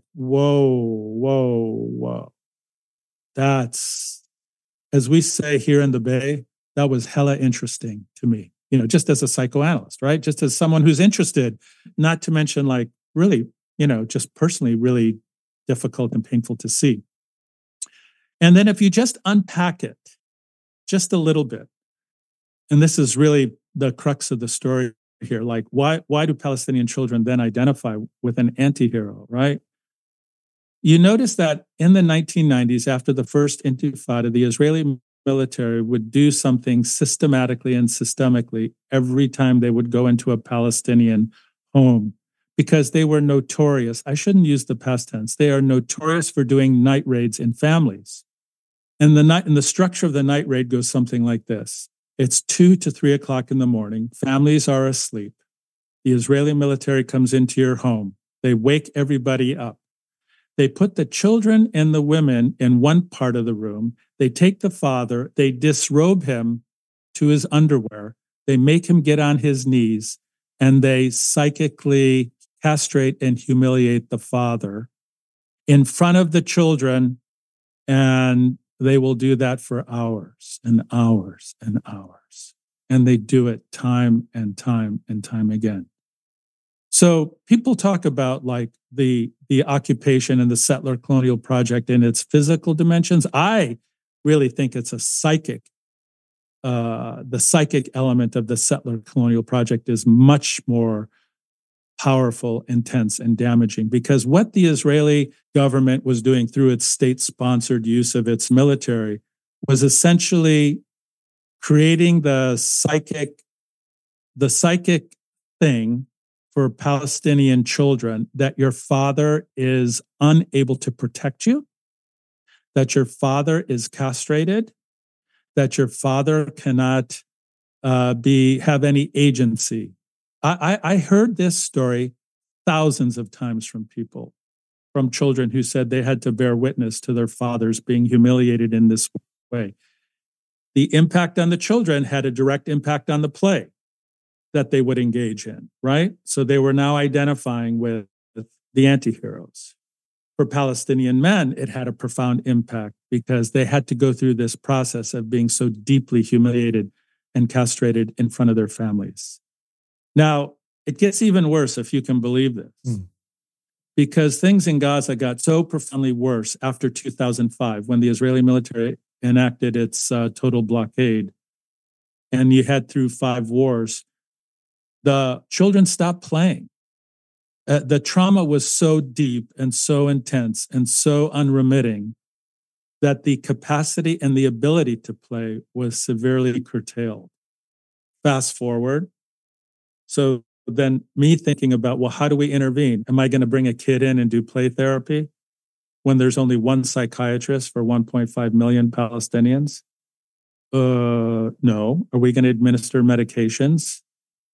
whoa. That's, as we say here in the Bay, that was hella interesting to me. Just as a psychoanalyst, right? Just as someone who's interested, not to mention really, just personally really difficult and painful to see. And then if you just unpack it just a little bit, and this is really the crux of the story here, why do Palestinian children then identify with an anti-hero, right? You notice that in the 1990s, after the first Intifada, the Israeli military would do something systematically and systemically every time they would go into a Palestinian home, because they were notorious. I shouldn't use the past tense. They are notorious for doing night raids in families. And the structure of the night raid goes something like this. It's 2 to 3 o'clock in the morning. Families are asleep. The Israeli military comes into your home. They wake everybody up. They put the children and the women in one part of the room. They take the father, they disrobe him to his underwear. They make him get on his knees, and they psychically castrate and humiliate the father in front of the children And they will do that for hours and hours and hours. And they do it time and time and time again. So people talk about like the occupation and the settler colonial project in its physical dimensions. I really think it's a psychic. The psychic element of the settler colonial project is much more powerful, intense, and damaging, because what the Israeli government was doing through its state-sponsored use of its military was essentially creating the psychic thing for Palestinian children, that your father is unable to protect you, that your father is castrated, that your father cannot have any agency. I heard this story thousands of times from people, from children who said they had to bear witness to their fathers being humiliated in this way. The impact on the children had a direct impact on the play that they would engage in, right? So they were now identifying with the anti-heroes. For Palestinian men, it had a profound impact because they had to go through this process of being so deeply humiliated and castrated in front of their families. Now, it gets even worse, if you can believe this, because things in Gaza got so profoundly worse after 2005, when the Israeli military enacted its total blockade, and you had through 5 wars. The children stopped playing. The trauma was so deep and so intense and so unremitting that the capacity and the ability to play was severely curtailed. Fast forward. So then me thinking about, well, how do we intervene? Am I going to bring a kid in and do play therapy when there's only one psychiatrist for 1.5 million Palestinians? No. Are we going to administer medications?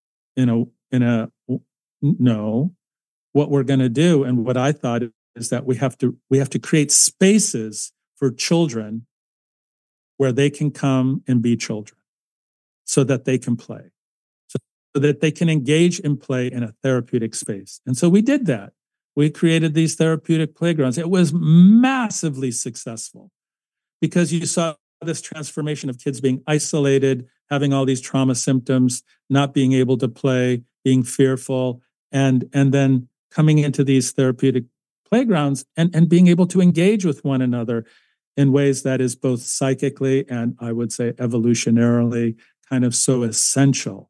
No. What we're going to do, and what I thought, is that we have to create spaces for children where they can come and be children, so that they can play, so that they can engage in play in a therapeutic space. And so we did that. We created these therapeutic playgrounds. It was massively successful because you saw this transformation of kids being isolated, having all these trauma symptoms, not being able to play, being fearful, and then coming into these therapeutic playgrounds and being able to engage with one another in ways that is both psychically and, I would say, evolutionarily kind of so essential.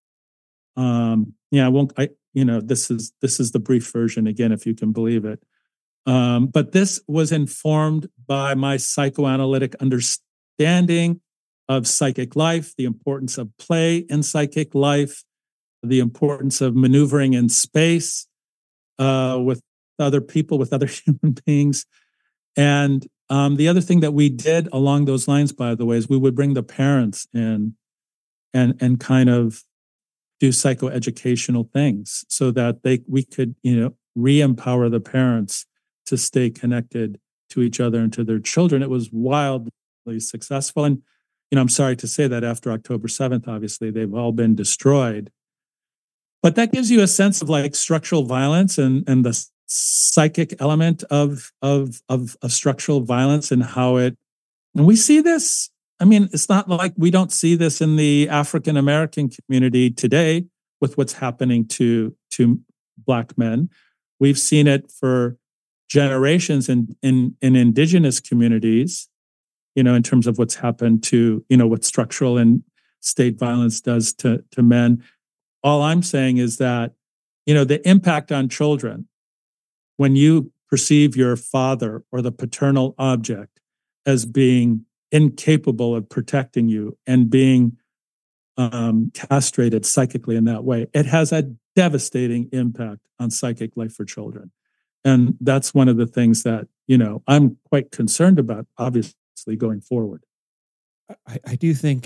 This is the brief version again, if you can believe it. But this was informed by my psychoanalytic understanding of psychic life, the importance of play in psychic life, the importance of maneuvering in space with other people, with other human beings. And the other thing that we did along those lines, by the way, is we would bring the parents in and kind of do psychoeducational things so that we could, re-empower the parents to stay connected to each other and to their children. It was wildly successful. And, I'm sorry to say that after October 7th, obviously, they've all been destroyed. But that gives you a sense of like structural violence and the psychic element of structural violence and how and we see this. I mean, it's not like we don't see this in the African American community today with what's happening to Black men. We've seen it for generations in indigenous communities, in terms of what's happened to, what structural and state violence does to men. All I'm saying is that, the impact on children, when you perceive your father or the paternal object as being incapable of protecting you and being castrated psychically in that way, it has a devastating impact on psychic life for children. And that's one of the things that, I'm quite concerned about, obviously, going forward. I do think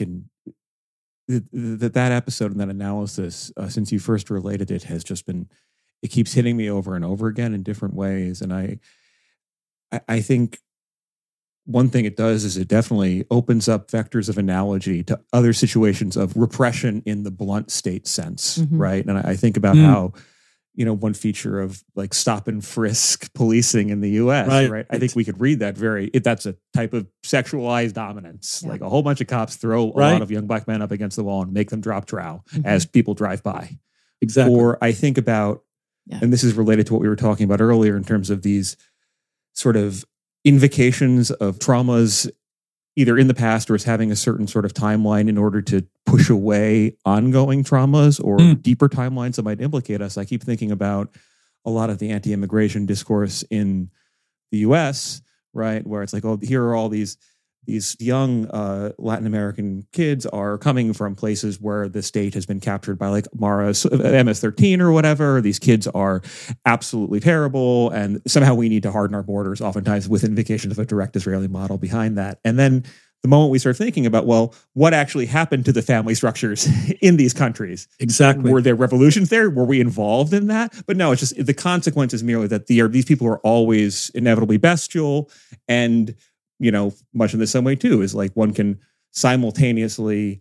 that episode and that analysis, since you first related it, has just been, it keeps hitting me over and over again in different ways. And I think one thing it does is it definitely opens up vectors of analogy to other situations of repression in the blunt state sense, right? And I think about how, one feature of like stop and frisk policing in the US, right? I think we could read that that's a type of sexualized dominance. Like a whole bunch of cops throw a lot of young black men up against the wall and make them drop trow as people drive by. Exactly. Or I think about, and this is related to what we were talking about earlier in terms of these sort of invocations of traumas either in the past or as having a certain sort of timeline in order to push away ongoing traumas or deeper timelines that might implicate us. I keep thinking about a lot of the anti-immigration discourse in the US, right? Where it's like, oh, here are all these young Latin American kids are coming from places where the state has been captured by like Mara's MS-13 or whatever. These kids are absolutely terrible. And somehow we need to harden our borders, oftentimes with invocations of a direct Israeli model behind that. And then the moment we start thinking about, well, what actually happened to the family structures in these countries? Exactly. Were there revolutions there? Were we involved in that? But no, it's just the consequence is merely that these people are always inevitably bestial. And much in the same way too, is like one can simultaneously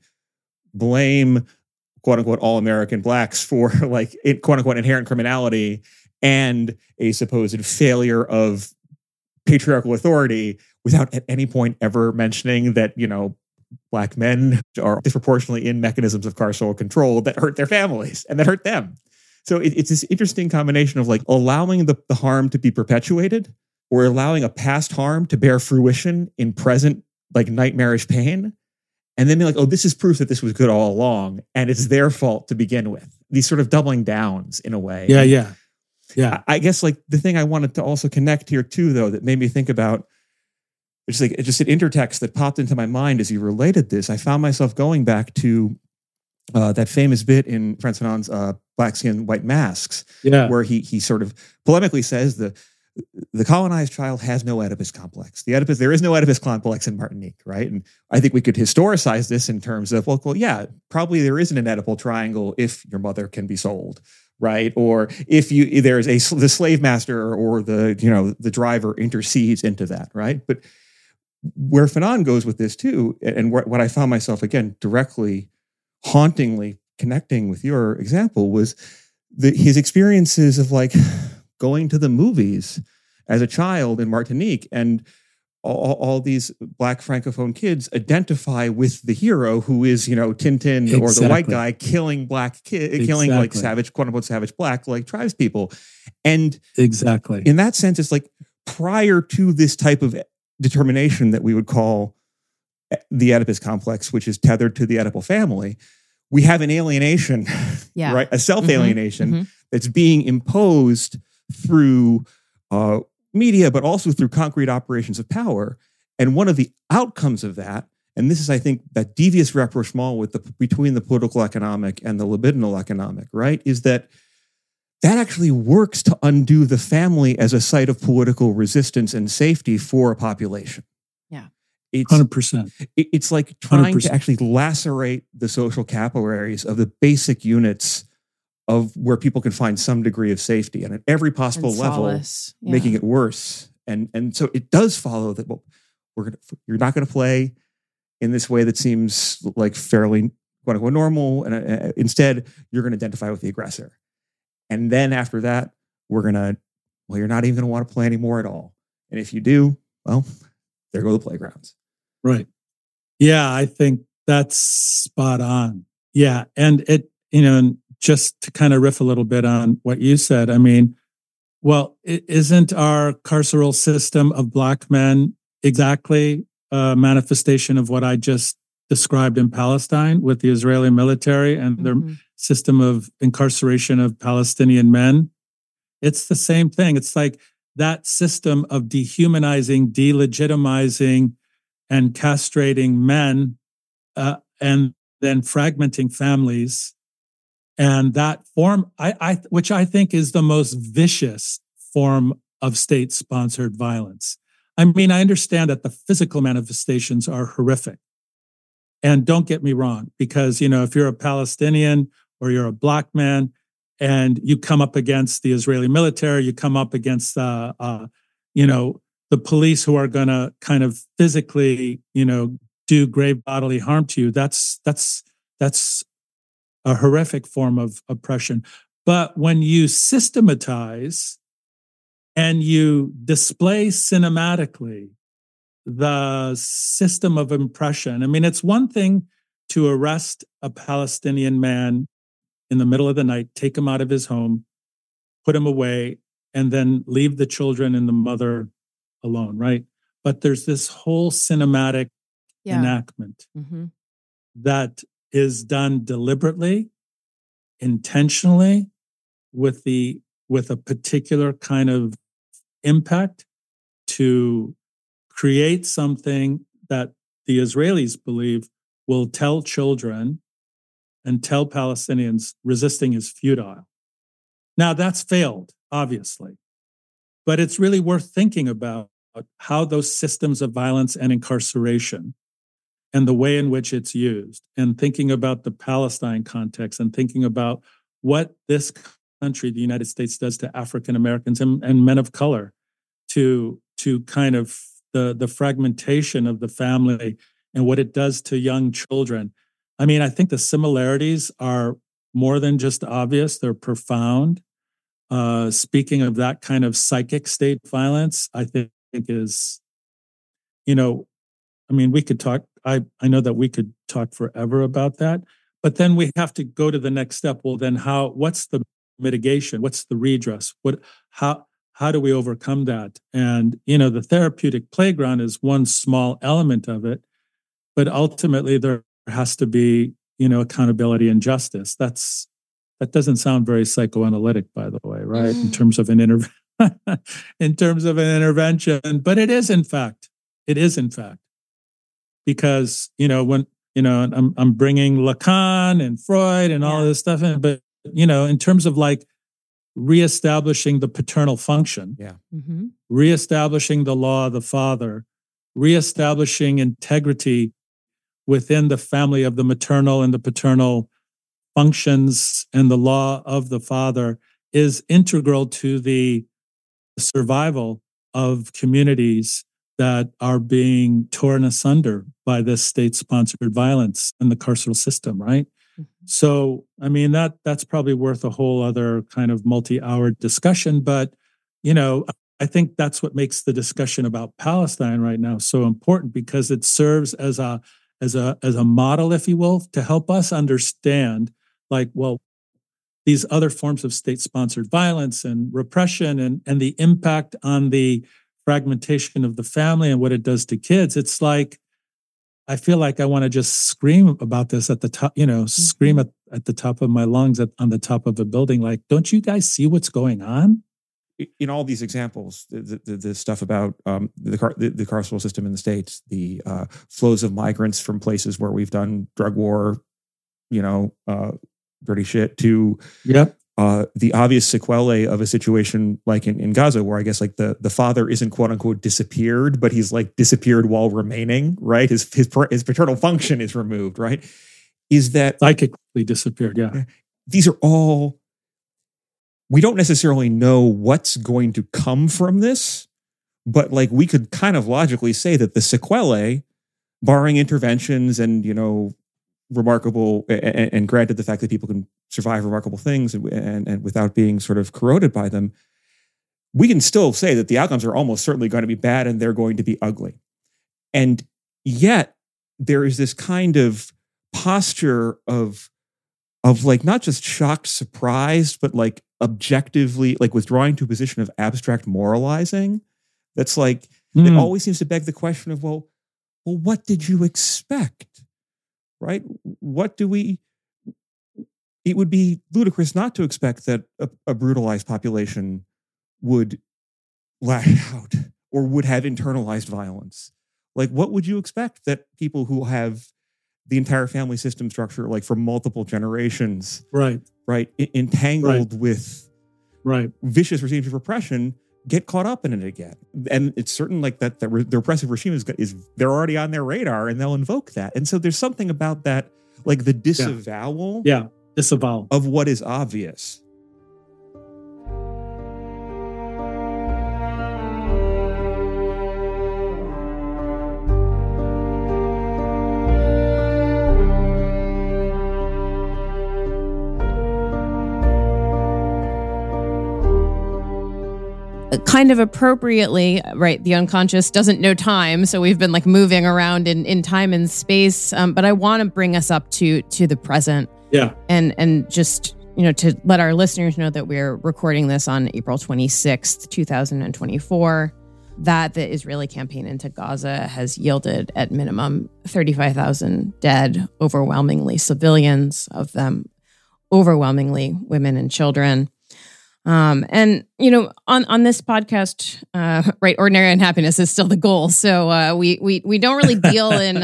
blame quote unquote all American blacks for like quote unquote inherent criminality and a supposed failure of patriarchal authority without at any point ever mentioning that, black men are disproportionately in mechanisms of carceral control that hurt their families and that hurt them. So it's this interesting combination of like allowing the harm to be perpetuated or allowing a past harm to bear fruition in present, like nightmarish pain, and then be like, oh, this is proof that this was good all along, and it's their fault to begin with. These sort of doubling downs in a way. Yeah. I guess like the thing I wanted to also connect here too, though, that made me think about, it's just an intertext that popped into my mind as you related this. I found myself going back to that famous bit in Frantz Fanon's Black Skin, White Masks, where he sort of polemically says the colonized child has no Oedipus complex. There is no Oedipus complex in Martinique, right? And I think we could historicize this in terms of, well, yeah, probably there isn't an Oedipal triangle if your mother can be sold, right? Or if there's the slave master or the driver intercedes into that, right? But where Fanon goes with this too, and what I found myself again directly, hauntingly connecting with your example was his experiences of like going to the movies as a child in Martinique, and all these black francophone kids identify with the hero who is, Tintin or the white guy killing killing like savage, quote unquote, savage black like tribes people. And in that sense, it's like prior to this type of determination that we would call the Oedipus complex, which is tethered to the Oedipal family, we have an alienation, right? A self-alienation that's being imposed through media, but also through concrete operations of power. And one of the outcomes of that, and this is, I think, that devious rapprochement between the political economic and the libidinal economic, right, is that actually works to undo the family as a site of political resistance and safety for a population. Yeah. It's 100%. It's like trying 100%. to actually lacerate the social capillaries of the basic units of where people can find some degree of safety, and at every possible level, making it worse. And so it does follow that you're not going to play in this way that seems like fairly quote unquote normal, and instead you're going to identify with the aggressor. And then after that, you're not even going to want to play anymore at all. And if you do, well, there go the playgrounds. Right. Yeah, I think that's spot on. Yeah. And and just to kind of riff a little bit on what you said, I mean, well, isn't our carceral system of black men exactly a manifestation of what I just described in Palestine with the Israeli military and their system of incarceration of Palestinian men? It's the same thing. It's like that system of dehumanizing, delegitimizing, and castrating men, and then fragmenting families. And that form, which I think is the most vicious form of state-sponsored violence. I mean, I understand that the physical manifestations are horrific. And don't get me wrong, because, if you're a Palestinian or you're a black man and you come up against the Israeli military, you come up against, the police who are going to kind of physically, do grave bodily harm to you, that's a horrific form of oppression. But when you systematize and you display cinematically the system of oppression, I mean, it's one thing to arrest a Palestinian man in the middle of the night, take him out of his home, put him away, and then leave the children and the mother alone, right? But there's this whole cinematic enactment that is done deliberately, intentionally, with a particular kind of impact to create something that the Israelis believe will tell children and tell Palestinians resisting is futile. Now, that's failed, obviously, but it's really worth thinking about how those systems of violence and incarceration and the way in which it's used, and thinking about the Palestine context, and thinking about what this country, the United States, does to African Americans and men of color, to kind of the fragmentation of the family and what it does to young children. I mean, I think the similarities are more than just obvious, they're profound. Speaking of that kind of psychic state violence, I think is, I mean, we could talk, I know that we could talk forever about that, but then we have to go to the next step. Well, then what's the mitigation? What's the redress? How do we overcome that? And, the therapeutic playground is one small element of it, but ultimately there has to be, accountability and justice. That doesn't sound very psychoanalytic, by the way, right? In terms of an intervention, but it is in fact, because when I'm bringing Lacan and Freud and all of this stuff in, but in terms of like reestablishing the paternal function, reestablishing the law of the father, reestablishing integrity within the family of the maternal and the paternal functions and the law of the father is integral to the survival of communities that are being torn asunder by this state-sponsored violence in the carceral system, right? So, I mean, that's probably worth a whole other kind of multi-hour discussion. But, I think that's what makes the discussion about Palestine right now so important, because it serves as a model, if you will, to help us understand, like, well, these other forms of state-sponsored violence and repression and the impact on the fragmentation of the family and what it does to kids. It's like, I feel like I want to just scream about this at the top, scream at the top of my lungs on the top of a building. Like, don't you guys see what's going on? In all these examples, the stuff about the carceral system in the States, the flows of migrants from places where we've done drug war, dirty shit, to the obvious sequelae of a situation like in Gaza, where I guess like the father isn't quote unquote disappeared, but he's like disappeared while remaining, right? His paternal function is removed, right? Is that psychically disappeared? Yeah. These are all, we don't necessarily know what's going to come from this, but like we could kind of logically say that the sequelae, barring interventions and, remarkable, and granted the fact that people can survive remarkable things and without being sort of corroded by them, we can still say that the outcomes are almost certainly going to be bad and they're going to be ugly. And yet there is this kind of posture of like not just shocked, surprised, but like objectively, like withdrawing to a position of abstract moralizing. That's like, it always seems to beg the question of, well, what did you expect? Right? It would be ludicrous not to expect that a brutalized population would lash out or would have internalized violence. Like, what would you expect that people who have the entire family system structure, like for multiple generations, entangled with vicious regimes of repression, get caught up in it again? And it's certain like that the repressive regime is they're already on their radar and they'll invoke that. And so there's something about that, like the disavowal of what is obvious. kind of appropriately, right? The unconscious doesn't know time, so we've been like moving around in time and space. But I want to bring us up to the present, and just to let our listeners know that we're recording this on April 26th, 2024. That the Israeli campaign into Gaza has yielded at minimum 35,000 dead, overwhelmingly civilians, of them overwhelmingly women and children. And on this podcast, right, ordinary unhappiness is still the goal. So we don't really deal in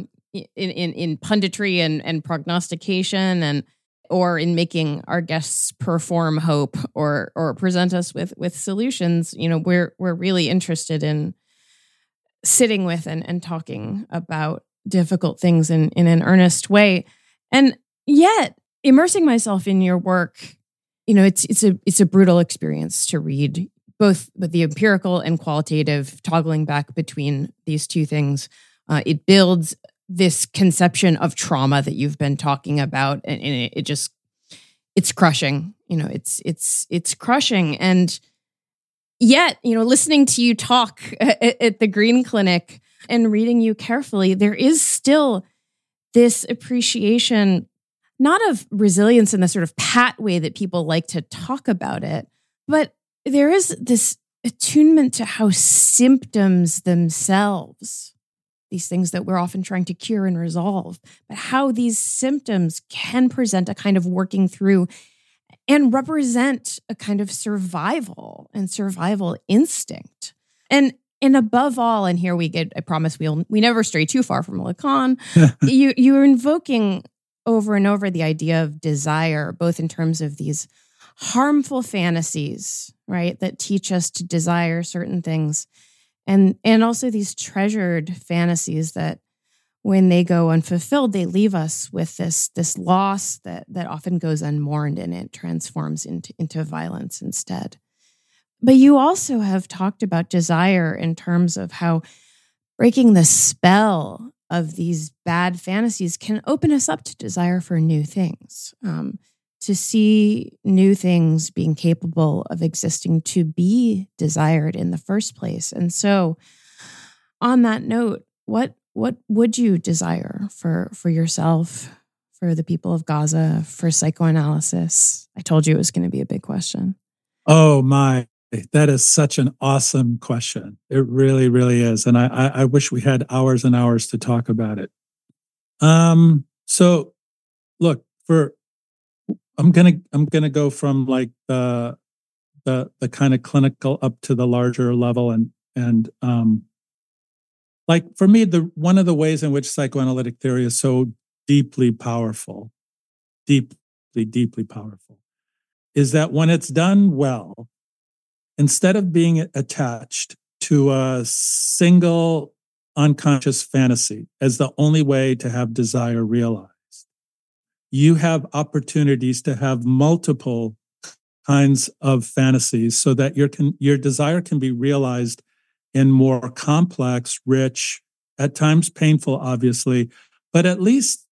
punditry and prognostication or in making our guests perform hope or present us with solutions. We're really interested in sitting with and talking about difficult things in an earnest way. And yet, immersing myself in your work, it's a brutal experience to read, both with the empirical and qualitative, toggling back between these two things. It builds this conception of trauma that you've been talking about, and it's crushing. It's crushing. And yet, listening to you talk at the Green Clinic and reading you carefully, there is still this appreciation, not of resilience in the sort of pat way that people like to talk about it, but there is this attunement to how symptoms themselves, these things that we're often trying to cure and resolve, but how these symptoms can present a kind of working through and represent a kind of survival instinct. And above all, and here I promise we never stray too far from Lacan, you're invoking over and over the idea of desire, both in terms of these harmful fantasies, right, that teach us to desire certain things, and also these treasured fantasies that, when they go unfulfilled, they leave us with this loss that often goes unmourned, and it transforms into violence instead. But you also have talked about desire in terms of how breaking the spell of these bad fantasies can open us up to desire for new things, to see new things being capable of existing, to be desired in the first place. And so, on that note, what would you desire for yourself, for the people of Gaza, for psychoanalysis? I told you it was going to be a big question. Oh my, that is such an awesome question. It really, really is. And I wish we had hours and hours to talk about it. So look, I'm gonna go from like the kind of clinical up to the larger level, and like for me, one of the ways in which psychoanalytic theory is so deeply powerful, deeply powerful, is that when it's done well, instead of being attached to a single unconscious fantasy as the only way to have desire realized, you have opportunities to have multiple kinds of fantasies so that your desire can be realized in more complex, rich, at times painful, obviously, but at least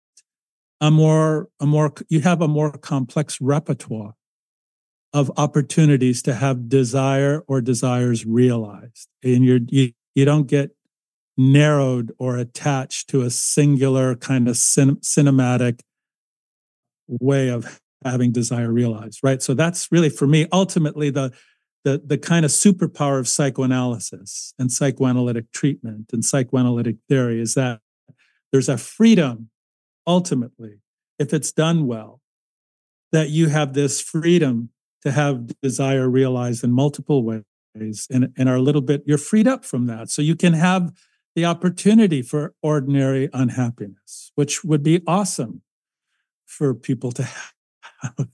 you have a more complex repertoire of opportunities to have desire or desires realized. And you don't get narrowed or attached to a singular kind of cinematic way of having desire realized, right? So that's really, for me, ultimately the kind of superpower of psychoanalysis and psychoanalytic treatment and psychoanalytic theory is that there's a freedom, ultimately, if it's done well, that you have this freedom to have desire realized in multiple ways and are a little bit, you're freed up from that. So you can have the opportunity for ordinary unhappiness, which would be awesome for people to have.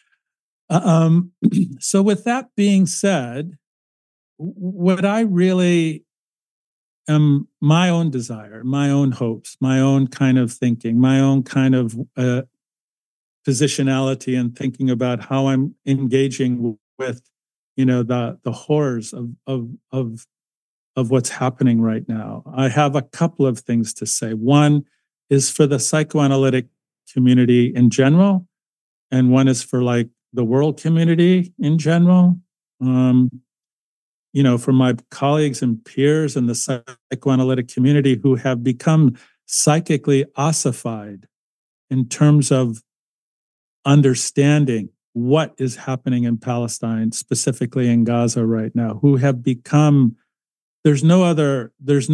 So with that being said, what I really am, my own desire, my own hopes, my own kind of thinking, my own kind of positionality and thinking about how I'm engaging with, the horrors of what's happening right now. I have a couple of things to say. One is for the psychoanalytic community in general, and one is for like the world community in general. from my colleagues and peers in the psychoanalytic community who have become psychically ossified in terms of understanding what is happening in Palestine, specifically in Gaza right now, who have become, there's no other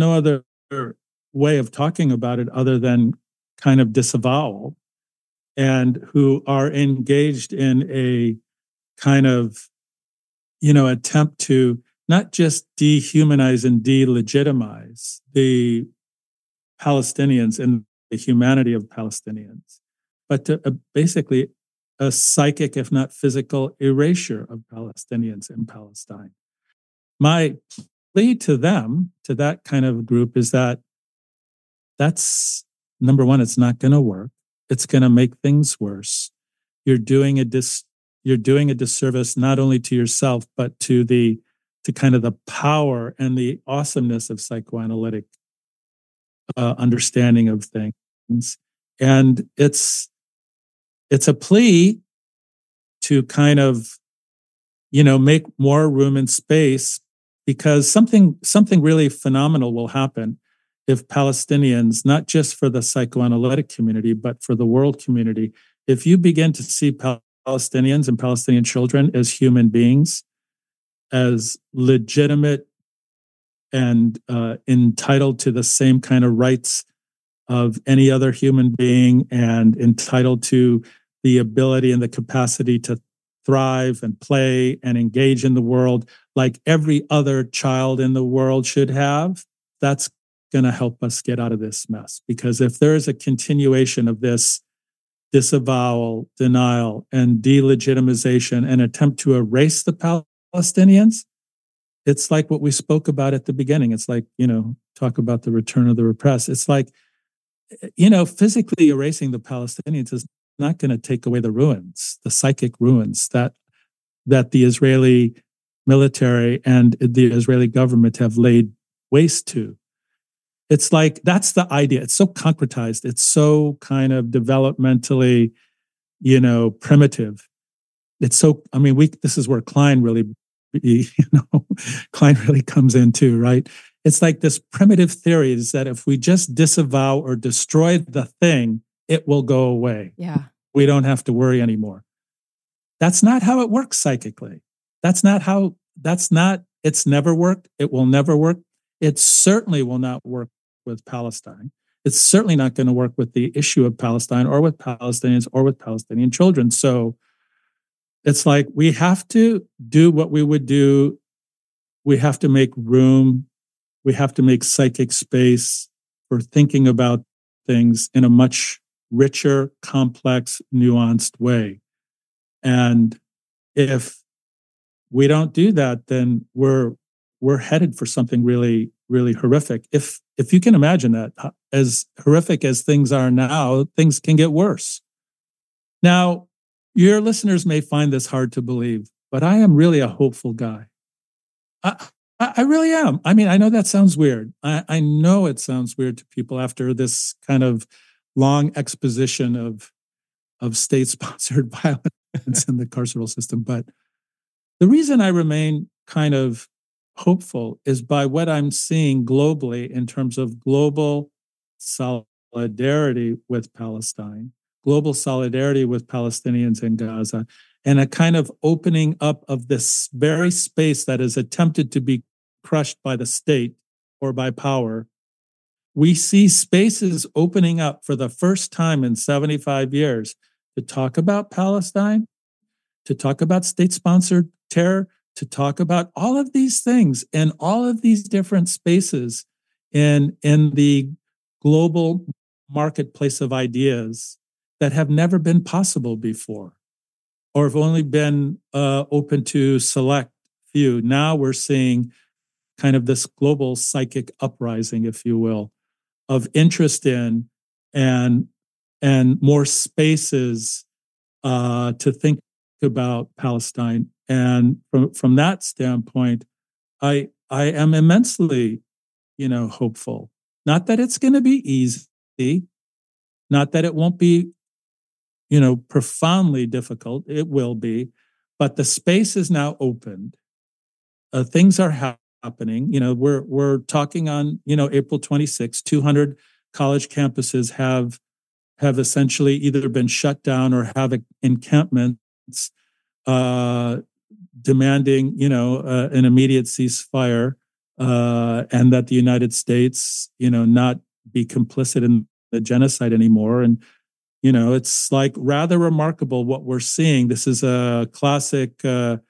way of talking about it other than kind of disavowal, and who are engaged in a kind of, attempt to not just dehumanize and delegitimize the Palestinians and the humanity of Palestinians, but to basically a psychic, if not physical, erasure of Palestinians in Palestine. My plea to them, to that kind of group, is that's number one, it's not going to work. It's going to make things worse. You're doing a disservice not only to yourself, but to kind of the power and the awesomeness of psychoanalytic understanding of things. And it's a plea to kind of, make more room and space, because something really phenomenal will happen if Palestinians, not just for the psychoanalytic community, but for the world community, if you begin to see Palestinians and Palestinian children as human beings, as legitimate and entitled to the same kind of rights of any other human being, and entitled to the ability and the capacity to thrive and play and engage in the world like every other child in the world should have, that's going to help us get out of this mess. Because if there is a continuation of this disavowal, denial, and delegitimization and attempt to erase the Palestinians, it's like what we spoke about at the beginning. It's like, talk about the return of the repressed. It's like, physically erasing the Palestinians is not going to take away the ruins, the psychic ruins that the Israeli military and the Israeli government have laid waste to. It's like, that's the idea. It's so concretized. It's so kind of developmentally, primitive. It's so, this is where Klein really, Klein really comes in too, right? It's like this primitive theory is that if we just disavow or destroy the thing, it will go away. Yeah. We don't have to worry anymore. That's not how it works psychically. It's never worked. It will never work. It certainly will not work with Palestine. It's certainly not going to work with the issue of Palestine or with Palestinians or with Palestinian children. So it's like, we have to do what we would do. We have to make room. We have to make psychic space for thinking about things in a much richer, complex, nuanced way. And if we don't do that, then we're headed for something really, really horrific. If you can imagine that, as horrific as things are now, things can get worse. Now, your listeners may find this hard to believe, but I am really a hopeful guy. I really am. I know that sounds weird. I know it sounds weird to people after this kind of long exposition of state-sponsored violence in the carceral system. But the reason I remain kind of hopeful is by what I'm seeing globally in terms of global solidarity with Palestine, global solidarity with Palestinians in Gaza, and a kind of opening up of this very space that is attempted to be crushed by the state or by power. We see spaces opening up for the first time in 75 years to talk about Palestine, to talk about state-sponsored terror, to talk about all of these things and all of these different spaces in the global marketplace of ideas that have never been possible before, or have only been open to select few. Now we're seeing kind of this global psychic uprising, if you will, of interest in and more spaces to think about Palestine. And from that standpoint, I am immensely, hopeful. Not that it's going to be easy, not that it won't be, profoundly difficult. It will be, but the space is now opened. things are happening. We're talking on April 26th, 200 college campuses have essentially either been shut down or have encampments demanding an immediate ceasefire, and that the United States not be complicit in the genocide anymore. And it's like rather remarkable what we're seeing. This is a classic talk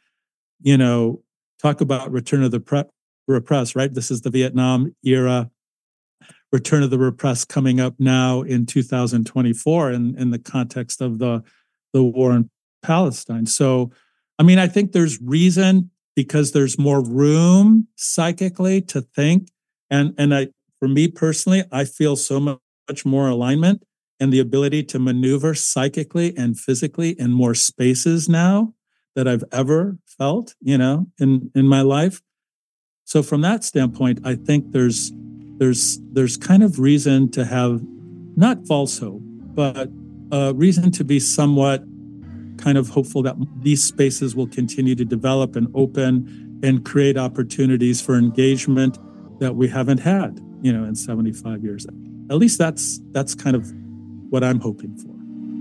about return of the repressed, right? This is the Vietnam era return of the repressed coming up now in 2024 in the context of the war in Palestine. So, I mean, I think there's reason because there's more room psychically to think. And for me personally, I feel so much more alignment and the ability to maneuver psychically and physically in more spaces now that I've ever felt, in my life. So from that standpoint, I think there's kind of reason to have not false hope, but reason to be somewhat kind of hopeful that these spaces will continue to develop and open and create opportunities for engagement that we haven't had, in 75 years. At least that's kind of what I'm hoping for.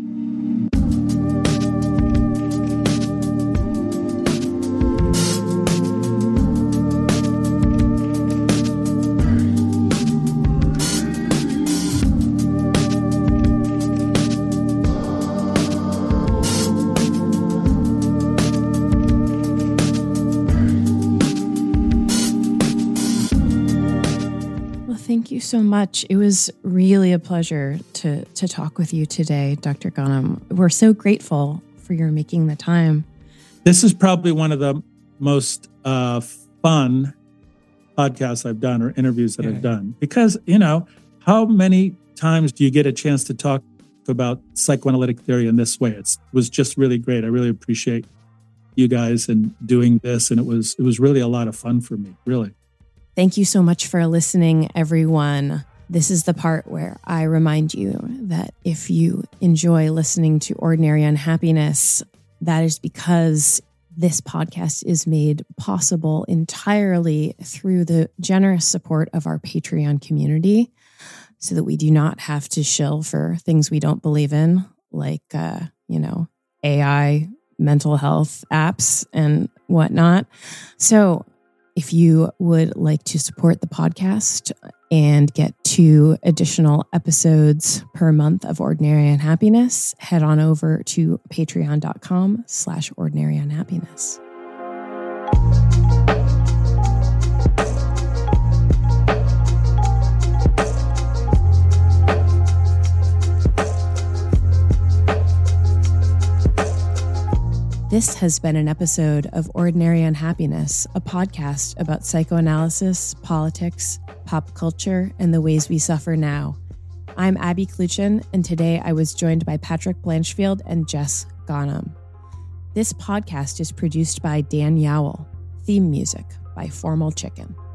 Thank you so much. It was really a pleasure to talk with you today, Dr. Ghanem. We're so grateful for your making the time. This is probably one of the most fun podcasts I've done or interviews that I've done. Because, how many times do you get a chance to talk about psychoanalytic theory in this way? It was just really great. I really appreciate you guys and doing this. And it was really a lot of fun for me, really. Thank you so much for listening, everyone. This is the part where I remind you that if you enjoy listening to Ordinary Unhappiness, that is because this podcast is made possible entirely through the generous support of our Patreon community, so that we do not have to shill for things we don't believe in, like, AI, mental health apps, and whatnot. So if you would like to support the podcast and get 2 additional episodes per month of Ordinary Unhappiness, head on over to patreon.com/ordinaryunhappiness. This has been an episode of Ordinary Unhappiness, a podcast about psychoanalysis, politics, pop culture, and the ways we suffer now. I'm Abby Kluchin, and today I was joined by Patrick Blanchfield and Jess Ghanem. This podcast is produced by Dan Yowell. Theme music by Formal Chicken.